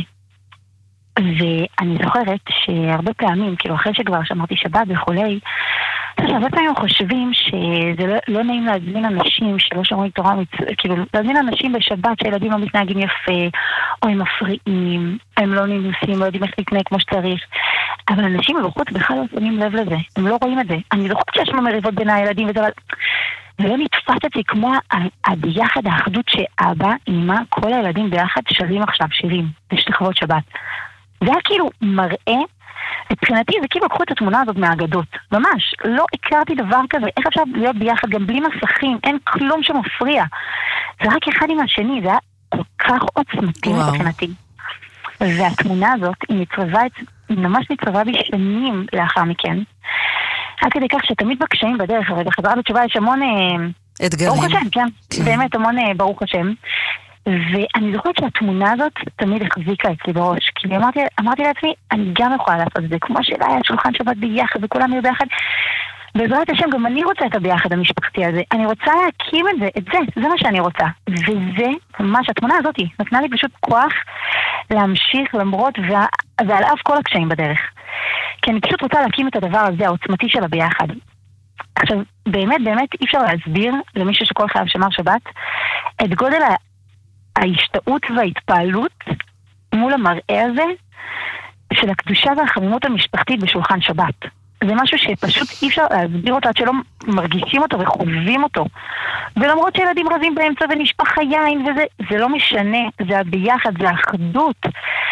ואני זוכרת שהרבה פעמים, כאילו אחרי שכבר שמרתי שבת וכולי, הרבה פעמים חושבים שזה לא נעים להזמין אנשים שלא שומרים תורה, כאילו להזמין אנשים בשבת שהילדים לא מתנהגים יפה, או הם מפריעים, הם לא נינוסים, לא יודעים איך להתנהג כמו שצריך, אבל אנשים בחוץ בכלל לא שמים לב לזה, הם לא רואים את זה. אני זוכרת שיש לנו מריבות בין הילדים וזה, אבל זה לא נתפס את זה כמו ביחד האחדות שאבא, אמא, כל הילדים ביחד שרים עכשיו שירים בשכבות שבת. זה היה כאילו מראה, מבחינתי זה כאילו לקחו את התמונה הזאת מהאגדות, ממש, לא הכרתי דבר כזה, איך אפשר להיות ביחד גם בלי מסכים, אין כלום שמפריע, זה רק אחד עם השני, זה היה כל כך עוצמתי מבחינתי. והתמונה הזאת היא ממש נצרבה בשנים לאחר מכן, עד כדי כך שתמיד בקשיים בדרך, הרי בחזרה בתשובה יש המון אתגרים. ברוך השם, כן, באמת המון ברוך השם. ואני זוכרת שהתמונה הזאת תמיד החזיקה אצלי בראש, כי אמרתי לעצמי, אני גם יכולה לעשות את זה, כמו שלה היה שולחן שבת ביחד וכולם היו ביחד, בעזרת השם גם אני רוצה את הביחד המשפחתי הזה, אני רוצה להקים את זה, זה מה שאני רוצה, וזה ממש, התמונה הזאת נתנה לי פשוט כוח להמשיך למרות, ועל אף כל הקשיים בדרך, כי אני פשוט רוצה להקים את הדבר הזה, העוצמתי שלה ביחד. עכשיו, באמת אי אפשר להסביר למישהו שכל חייו שמר שבת, את גודל ההשתאות וההתפעלות מול המראה הזה של הקדושה והחמימות המשפחתית בשולחן שבת. זה משהו שפשוט אי אפשר להסביר אותו עד שלא מרגישים אותו וחווים אותו. ולמרות שילדים רזים באמצע ונשפך היין וזה, זה לא משנה, זה הביחד, זה האחדות.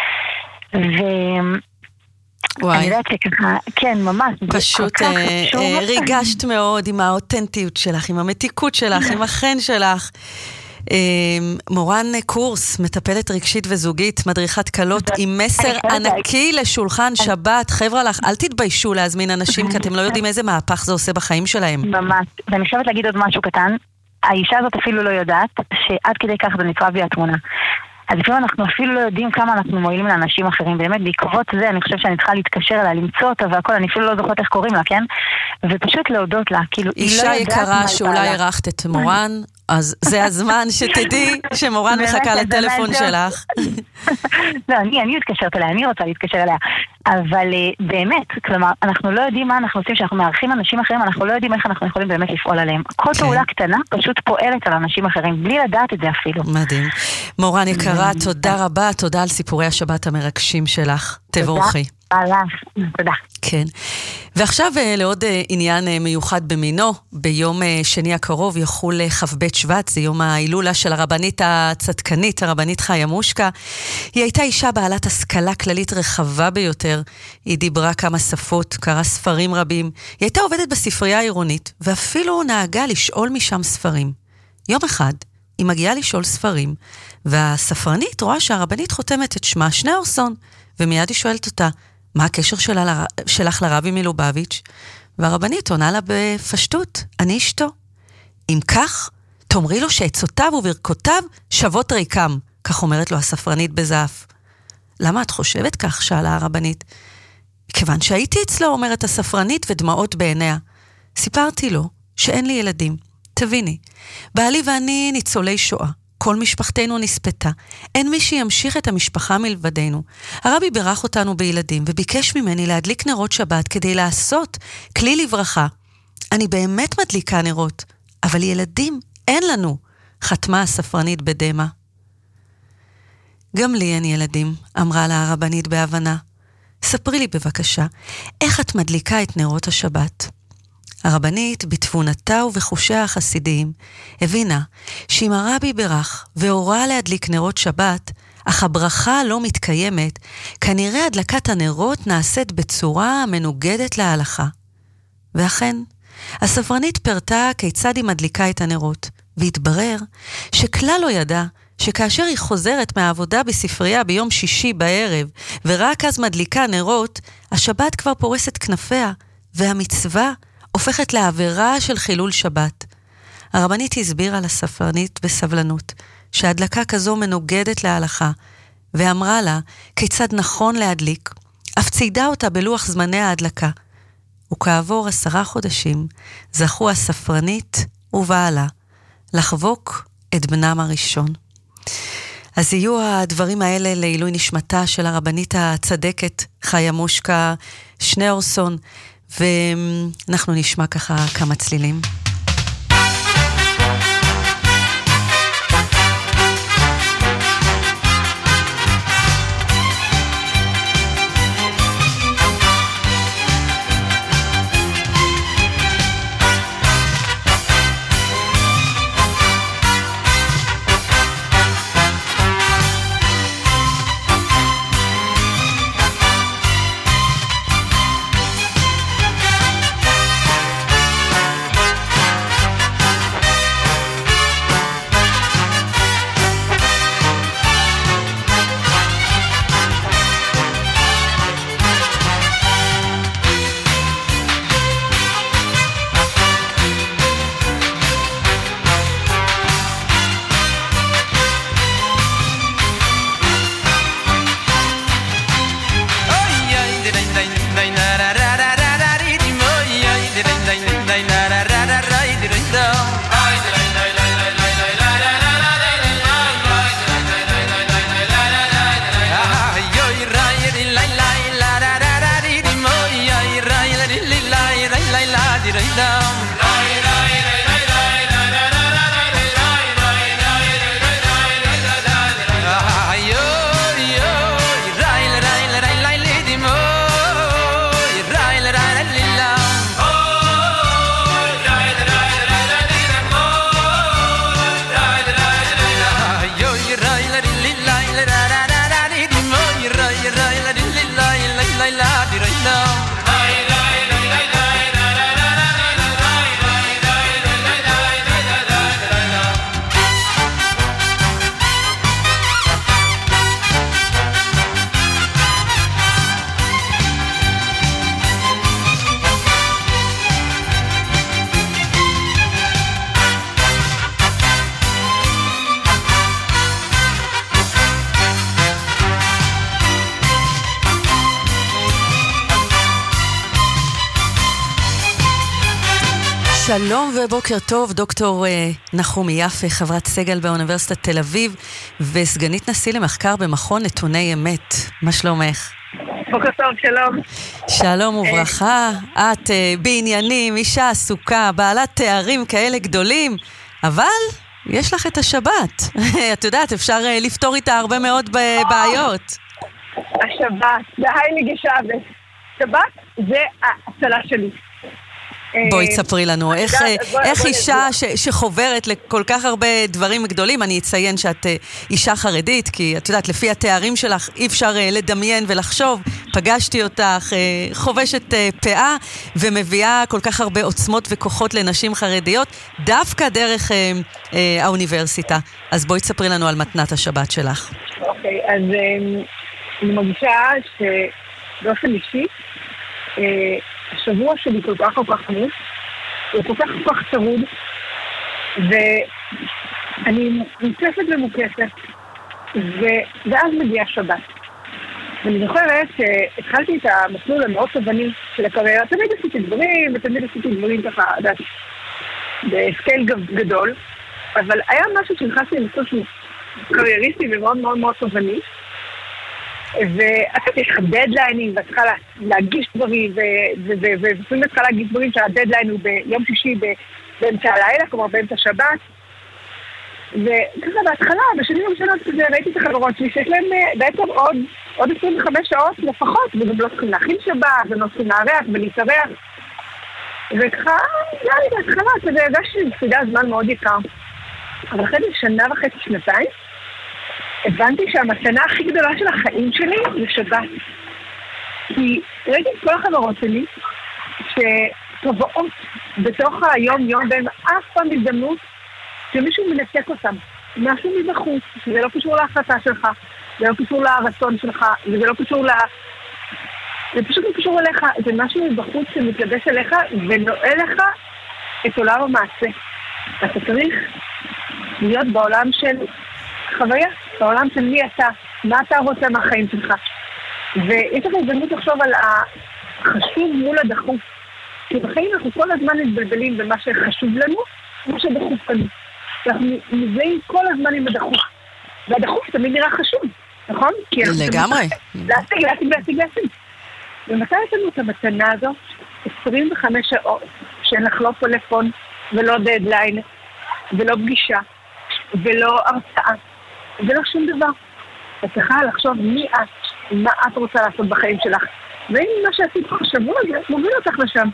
אני יודעת שככה, כן, ממש. פשוט ריגשת מאוד עם האותנטיות שלך, עם המתיקות שלך, עם החן שלך. מורן קורס, מטפלת רגשית וזוגית, מדריכת קלות, עם מסר ענקי לשולחן שבת. חבר'ה לך, אל תתביישו להזמין אנשים, כי אתם לא יודעים איזה מהפך זה עושה בחיים שלהם. ממש, ואני חושבת להגיד עוד משהו קטן, האישה הזאת אפילו לא יודעת שעד כדי כך זה נצרב בי התמונה. אז לפעמים אנחנו אפילו לא יודעים כמה אנחנו מועילים לאנשים אחרים. באמת, בעקבות זה, אני חושב שאני צריכה להתקשר אליה, למצוא אותה והכל, אני אפילו לא זוכרת איך קוראים לה, כן? ופשוט להודות לה, כאילו, אישה יקרה שאולי ערכת את מורן, אז זה הזמן שתדעי שמורן מחכה לטלפון שלך. לא, אני מתקשרת אליה, אני רוצה להתקשר אליה. אבל באמת, כלומר, אנחנו לא יודעים מה אנחנו עושים, שאנחנו מארחים אנשים אחרים, אנחנו לא יודעים איך אנחנו יכולים באמת לפעול עליהם. כל פעולה קטנה פשוט פועלת על אנשים אחרים, בלי לדעת את זה אפילו. מדהים. מורן יקרה, תודה רבה, תודה על סיפורי השבת המרגשים שלך. תבורכי. תודה. כן. ועכשיו לעוד עניין מיוחד במינו, ביום שני הקרוב יחול כ"ב שבט, זה יום ההילולה של הרבנית הצדקנית, הרבנית חיה מושקה. היא הייתה אישה בעלת השכלה כללית רחבה ביותר, היא דיברה כמה שפות, קראה ספרים רבים, היא הייתה עובדת בספרייה העירונית, ואפילו נהגה לשאול משם ספרים. יום אחד היא מגיעה לשאול ספרים, והספרנית רואה שהרבנית חותמת את שמה שניאורסון, ומיד היא שואלת אותה, מה הקשר שלך לרבי מלובביץ'? והרבנית עונה לה בפשטות, אני אשתו. אם כך, תאמרי לו שעצותיו וברכותיו שוות ריקם, כך אומרת לו הספרנית בזעף. למה את חושבת כך? שאלה הרבנית. כיוון שהייתי אצלו, אומרת הספרנית ודמעות בעיניה. סיפרתי לו שאין לי ילדים. תביני, בעלי ואני ניצולי שואה. כל משפחתנו נספתה. אין מי שימשיך את המשפחה מלבדנו. הרבי בירך אותנו בילדים וביקש ממני להדליק נרות שבת כדי לעשות כלי לברכה. אני באמת מדליקה נרות, אבל ילדים אין לנו, חתמה הספרנית בדמה. גם לי אין ילדים, אמרה לה הרבנית בהבנה. ספרי לי בבקשה, איך את מדליקה את נרות השבת? הרבנית, בתבונתה ובחושיה החסידיים, הבינה שאם הרבי ברך והורה להדליק נרות שבת, אך הברכה לא מתקיימת, כנראה הדלקת הנרות נעשית בצורה מנוגדת להלכה. ואכן, הספרנית פרטה כיצד היא מדליקה את הנרות, והתברר שכלל לא ידע שכאשר היא חוזרת מהעבודה בספרייה ביום שישי בערב, ורק אז מדליקה נרות, השבת כבר פורסת כנפיה, והמצווה הופכת לעבירה של חילול שבת. הרבנית הסבירה לספרנית בסבלנות שהדלקה כזו מנוגדת להלכה, ואמרה לה כיצד נכון להדליק, אף ציידה אותה בלוח זמני ההדלקה. וכעבור 10 חודשים זכו הספרנית ובעלה לחבוק את בנם הראשון. אז יהיו הדברים האלה לעילוי נשמתה של הרבנית הצדקת חיה מושקה שניאורסון, ואנחנו נשמע ככה כמה צלילים. שלום ובוקר טוב, דוקטור נחומי יפה, חברת סגל באוניברסיטת תל אביב וסגנית נשיא למחקר במכון נתוני אמת. מה שלומך? בוקר טוב, שלום. שלום וברכה. את בעניינים, אישה עסוקה, בעלת תארים כאלה גדולים, אבל יש לך את השבת. את יודעת, אפשר לפתור איתה הרבה מאוד בעיות. השבת, זה היילי גשבת. שבת זה ההצלה שלי. בואי תספרי לנו, איך אישה שחוברת לכל כך הרבה דברים גדולים, אני אציין שאת אישה חרדית, כי את יודעת, לפי התארים שלך אי אפשר לדמיין ולחשוב, פגשתי אותך, חובשת פאה, ומביאה כל כך הרבה עוצמות וכוחות לנשים חרדיות, דווקא דרך האוניברסיטה. אז בואי תספרי לנו על מתנת השבת שלך. אוקיי, אז אני מרגישה שבאופן אישי, השבוע שלי כל כך חמוש, הוא כל כך צרוד, ואני מוצפת ומוקפת, ואז מגיעה שבת. ואני זוכרת שהתחלתי את המסלול המאוד תובעני של הקריירה, תמיד עשיתי דברים, ותמיד עשיתי דברים ככה, בסקייל גדול, אבל היה משהו שנכנסתי למסלול שהוא קרייריסטי ומאוד מאוד מאוד תובעני, ואתה יש לך דדליינים, ואת צריכה להגיש דברים, ולפעמים את צריכה להגיש דברים שהדדליין הוא ביום שישי באמצע הלילה, כלומר באמצע שבת. וככה בהתחלה, בשנים הראשונות כזה, ראיתי את החברות שלי שיש להם בעצם עוד 25 שעות לפחות, וגם לא צריכים להכין שבת, ולא צריכים להריח ולהתארח. וככה, יאללה, בהתחלה, כזה הרגשתי מפסידה זמן מאוד יקר. אבל אחרי שנה וחצי, שנתיים, הבנתי שהמתנה הכי גדולה של החיים שלי זה שבת. כי ראיתי את כל החברות שלי שטובעות בתוך היום-יום בהם אף פעם הזדמנות שמישהו מנתק אותם. משהו מבחוץ, שזה לא קשור להחלטה שלך, זה לא קשור לרצון שלך, וזה לא קשור זה פשוט לא קשור אליך, זה משהו מבחוץ שמתלבש אליך ונועל לך את עולם המעשה. אתה צריך להיות בעולם של חוויה, בעולם של מי אתה, מה אתה רוצה מהחיים שלך. ויש לך הזדמנות לחשוב על החשוב מול הדחוף. כי בחיים אנחנו כל הזמן מתבלבלים במה שחשוב לנו, מה שדחוף לנו. אנחנו מזהים כל הזמן עם הדחוף. והדחוף תמיד נראה חשוב, נכון? לגמרי. להשיג. ומתי יש לנו את המתנה הזו? 25 שעות שאין לך לא פלאפון ולא דדליין ולא פגישה ולא הרצאה ולא שום דבר. את צריכה לחשוב מי את, מה את רוצה לעשות בחיים שלך. ואם מה שעשית בשבוע הזה, מוביל אותך לשם.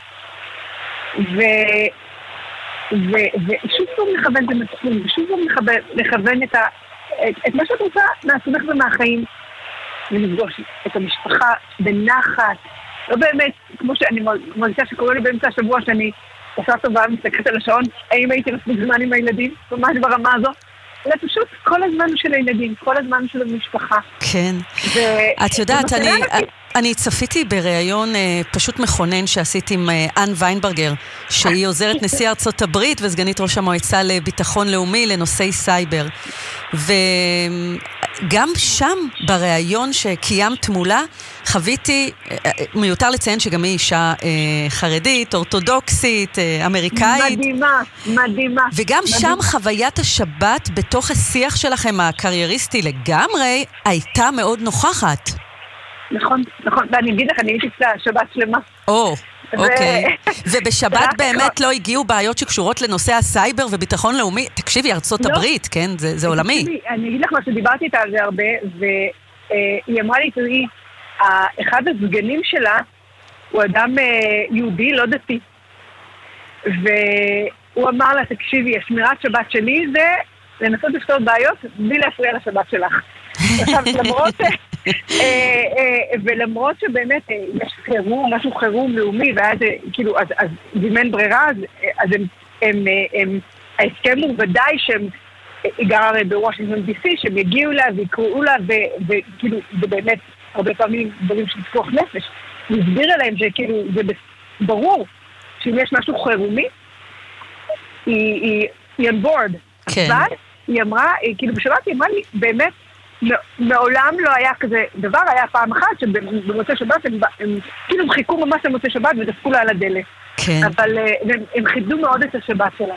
ושוב פעם לכוון את המצפון, ושוב פעם לכוון את מה שאת רוצה מעצמך ומהחיים. ולפגוש את המשפחה בנחת. לא באמת, כמו שאני מרגישה שקורה לי באמצע השבוע שאני עושה טובה, מסתכלת על השעון, האם הייתי מספיק זמן עם הילדים, ממש ברמה הזו. אלא פשוט כל הזמן של הילדים, כל הזמן של המשפחה. כן. את יודעת, אני צפיתי בראיון פשוט מכונן שעשיתי עם אן ויינברגר, שהיא עוזרת נשיא ארצות הברית וסגנית ראש המועצה לביטחון לאומי לנושאי סייבר. וגם שם בראיון שקיימת מולה, חוויתי, מיותר לציין שגם היא אישה חרדית, אורתודוקסית, אמריקאית. מדהימה. וגם שם חוויית השבת בתוך השיח שלכם הקרייריסטי לגמרי הייתה מאוד נוכחת. נכון. ואני אגיד לך, אני הייתי שבת שלמה. אוקיי. ובשבת באמת לא הגיעו בעיות שקשורות לנושא הסייבר וביטחון לאומי? תקשיבי, ארצות הברית, כן? זה עולמי. אני אגיד לך מה שדיברתי איתה על זה הרבה, והיא אמרה לי, תראי, אחד הסגנים שלה הוא אדם יהודי, לא דתי. והוא אמר לה, תקשיבי, השמירת שבת שלי זה לנסות לפתור בעיות בלי להפריע לשבת שלך. עכשיו, ולמרות שבאמת יש חירום, משהו חירום לאומי, ואז כאילו, אז אם אין ברירה, אז ההסכם הוא ודאי שהם גרה בוושינגטון די.סי, שהם יגיעו לה ויקראו לה, וכאילו, זה באמת הרבה פעמים דברים של פיקוח נפש. נסביר אליהם שכאילו, זה ברור שאם יש משהו חירומי, היא on board. אבל היא אמרה, כאילו בשבת היא אמרה לי, באמת, מעולם לא היה כזה דבר, היה פעם אחת שבמוצאי שבת הם כאילו חיכו ממש למוצאי שבת ודפקו לה על הדלת. כן. אבל הם חידדו מאוד את השבת שלה.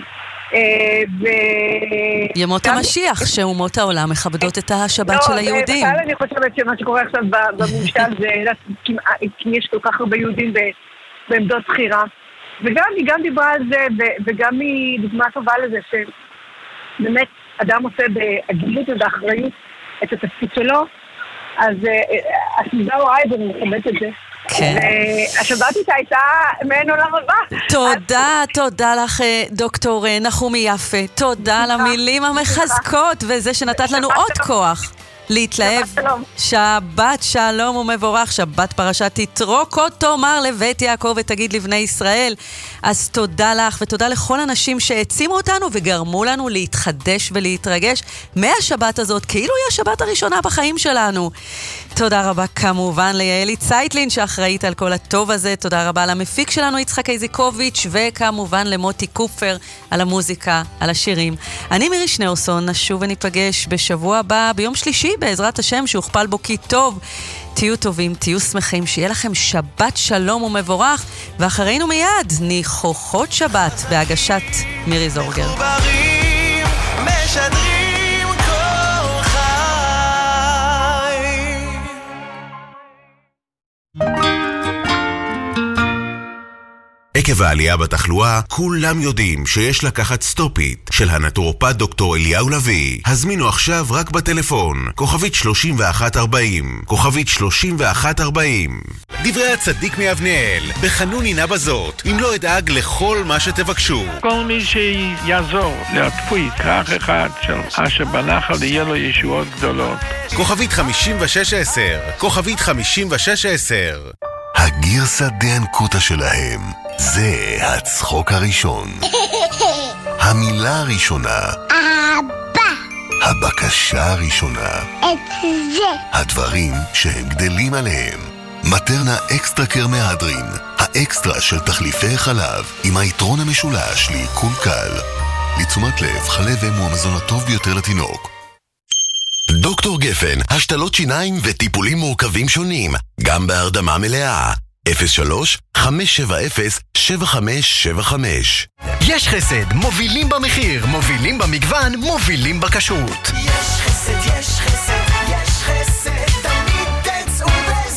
ימות המשיח, שאומות העולם מכבדות את השבת של היהודים. בכלל אני חושבת שמה שקורה עכשיו בממשל זה, כי יש כל כך הרבה יהודים בעמדות בחירה. וגם היא גם דיברה על זה, וגם היא דוגמה טובה לזה, שבאמת אדם עושה בהגינות ובאחריות את התפקיד שלו, אז הסביבה רואה את זה ומכבדת את זה. כן. השבת איתה הייתה מעין עולם הבא. תודה לך דוקטור נחומי יפה, תודה על המילים המחזקות וזה שנתת לנו עוד כוח להתלהב. שבת שלום ומבורך, שבת פרשת יתרו, כה תאמר לבית יעקב ותגיד לבני ישראל. אז תודה לך ותודה לכל אנשים שהעצימו אותנו וגרמו לנו להתחדש ולהתרגש מהשבת הזאת, כאילו היא השבת הראשונה בחיים שלנו. תודה רבה כמובן ליעלי צייטלין שאחראית על כל הטוב הזה, תודה רבה למפיק שלנו יצחק איזיקוביץ' וכמובן למוטי קופר על המוזיקה, על השירים. אני מירי שניאורסון, נשוב וניפגש בשבוע הבא ביום שלישי בעזרת השם שהוכפל בו כי טוב. תהיו טובים, תהיו שמחים, שיהיה לכם שבת שלום ומבורך, ואחרינו מיד ניחוחות שבת בהגשת מירי זורגר. מחוברים, משדרים כל חי. עקב העלייה בתחלואה, כולם יודעים שיש לקחת סטופית של הנטורופט דוקטור אליהו לוי. הזמינו עכשיו רק בטלפון, כוכבית 3140, כוכבית 3140. דברי הצדיק מאבנאל, בחנוני נא בזאת, אם לא אדאג לכל מה שתבקשו. כל מי שיעזור להטפוי כך אחד של אשר בנחל יהיה לו ישועות גדולות. כוכבית 5610, כוכבית 5610. הגרסא דאנקותא שלהם זה הצחוק הראשון. המילה הראשונה, אבא. הבקשה הראשונה, את זה. הדברים שהם גדלים עליהם. מטרנה אקסטרה קר מהדרין, האקסטרה של תחליפי חלב עם היתרון המשולש לעיכול קל. לתשומת לב, חלב אם הוא המזון הטוב ביותר לתינוק. דוקטור גפן, השתלות שיניים וטיפולים מורכבים שונים, גם בהרדמה מלאה. 03-570-7575. יש חסד, מובילים במחיר, מובילים במגוון, מובילים בכשרות. יש חסד, יש חסד, יש חסד, תמיד תצאו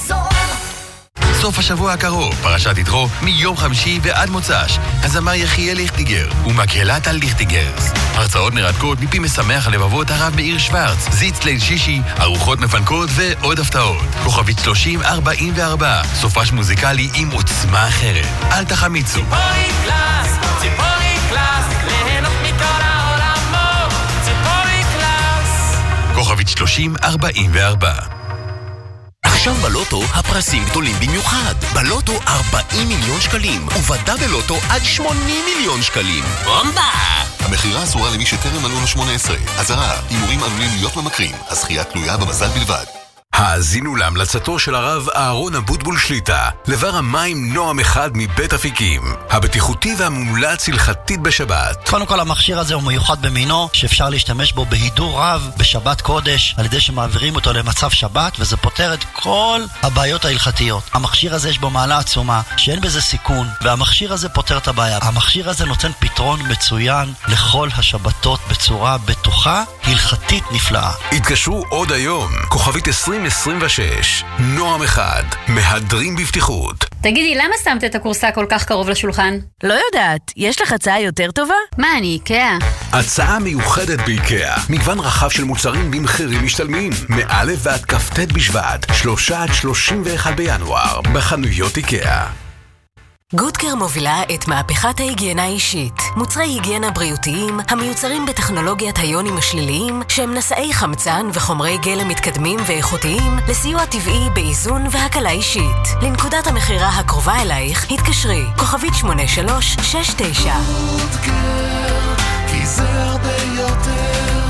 בזול. סוף השבוע הקרוב, פרשת יתרו, מיום חמישי ועד מוצ"ש. הזמר יחיאל ליכטיגר ומקהלת על ליכטיגרס. הרצאות מרתקות מפי משמח הלבבות הרב מאיר שוורץ, זיץ ליל שישי, ארוחות מפנקות ועוד הפתעות. כוכבית 3044, סופש מוזיקלי עם עוצמה אחרת. אל תחמיצו. ציפורי קלאס, ציפורי קלאס, ליהנות מכל העולמות, ציפורי קלאס. כוכבית 3044. עכשיו בלוטו הפרסים גדולים במיוחד. בלוטו 40 מיליון שקלים, ובדה בלוטו עד 80 מיליון שקלים. בומבה! המחירה אסורה למי שטרם מלאו לו 18. אזהרה, הימורים עלולים להיות ממכרים. הזכייה תלויה במזל בלבד. האזינו להמלצתו של הרב אהרון אבוטבול שליטה, לבר המים נועם אחד מבית אפיקים, הבטיחותי והמומלץ הלכתית בשבת. קודם כל המכשיר הזה הוא מיוחד במינו, שאפשר להשתמש בו בהידור רב בשבת קודש, על ידי שמעבירים אותו למצב שבת, וזה פותר את כל הבעיות ההלכתיות. המכשיר הזה יש בו מעלה עצומה, שאין בזה סיכון, והמכשיר הזה פותר את הבעיה. המכשיר הזה נותן פתרון מצוין לכל השבתות בצורה בטוחה, הלכתית נפלאה. התקשרו עוד היום, כוכבית 2026, נועם אחד, מהדרים בבטיחות. תגידי, למה שמת את הקורסה כל כך קרוב לשולחן? לא יודעת, יש לך הצעה יותר טובה? מה, אני איקאה? הצעה מיוחדת באיקאה, מגוון רחב של מוצרים במחירים משתלמים, מא' ועד כ"ט בשבט, 3 עד 31 בינואר, בחנויות איקאה. גוטקר מובילה את מהפכת ההיגיינה האישית. מוצרי היגיינה בריאותיים המיוצרים בטכנולוגיית היונים השליליים שהם נשאי חמצן וחומרי גלם מתקדמים ואיכותיים לסיוע טבעי באיזון והקלה אישית. לנקודת המחירה הקרובה אלייך התקשרי, כוכבית 8369. גוטקר, כי זה הרבה יותר.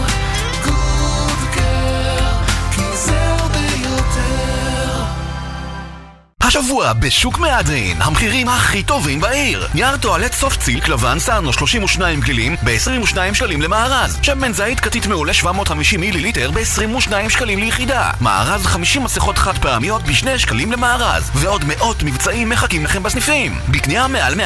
גוטקר, כי זה הרבה יותר. השבוע בשוק מהדרין, המחירים הכי טובים בעיר. נייר טואלט סוף צילק לבן סנו 32 גלילים ב-22 שקלים למארז. שמן זית כתית מעולה 750 מיליליטר ב-22 שקלים ליחידה. מארז 50 מסכות חד פעמיות ב2 שקלים למארז. ועוד מאות מבצעים מחכים לכם בסניפים. בקנייה מעל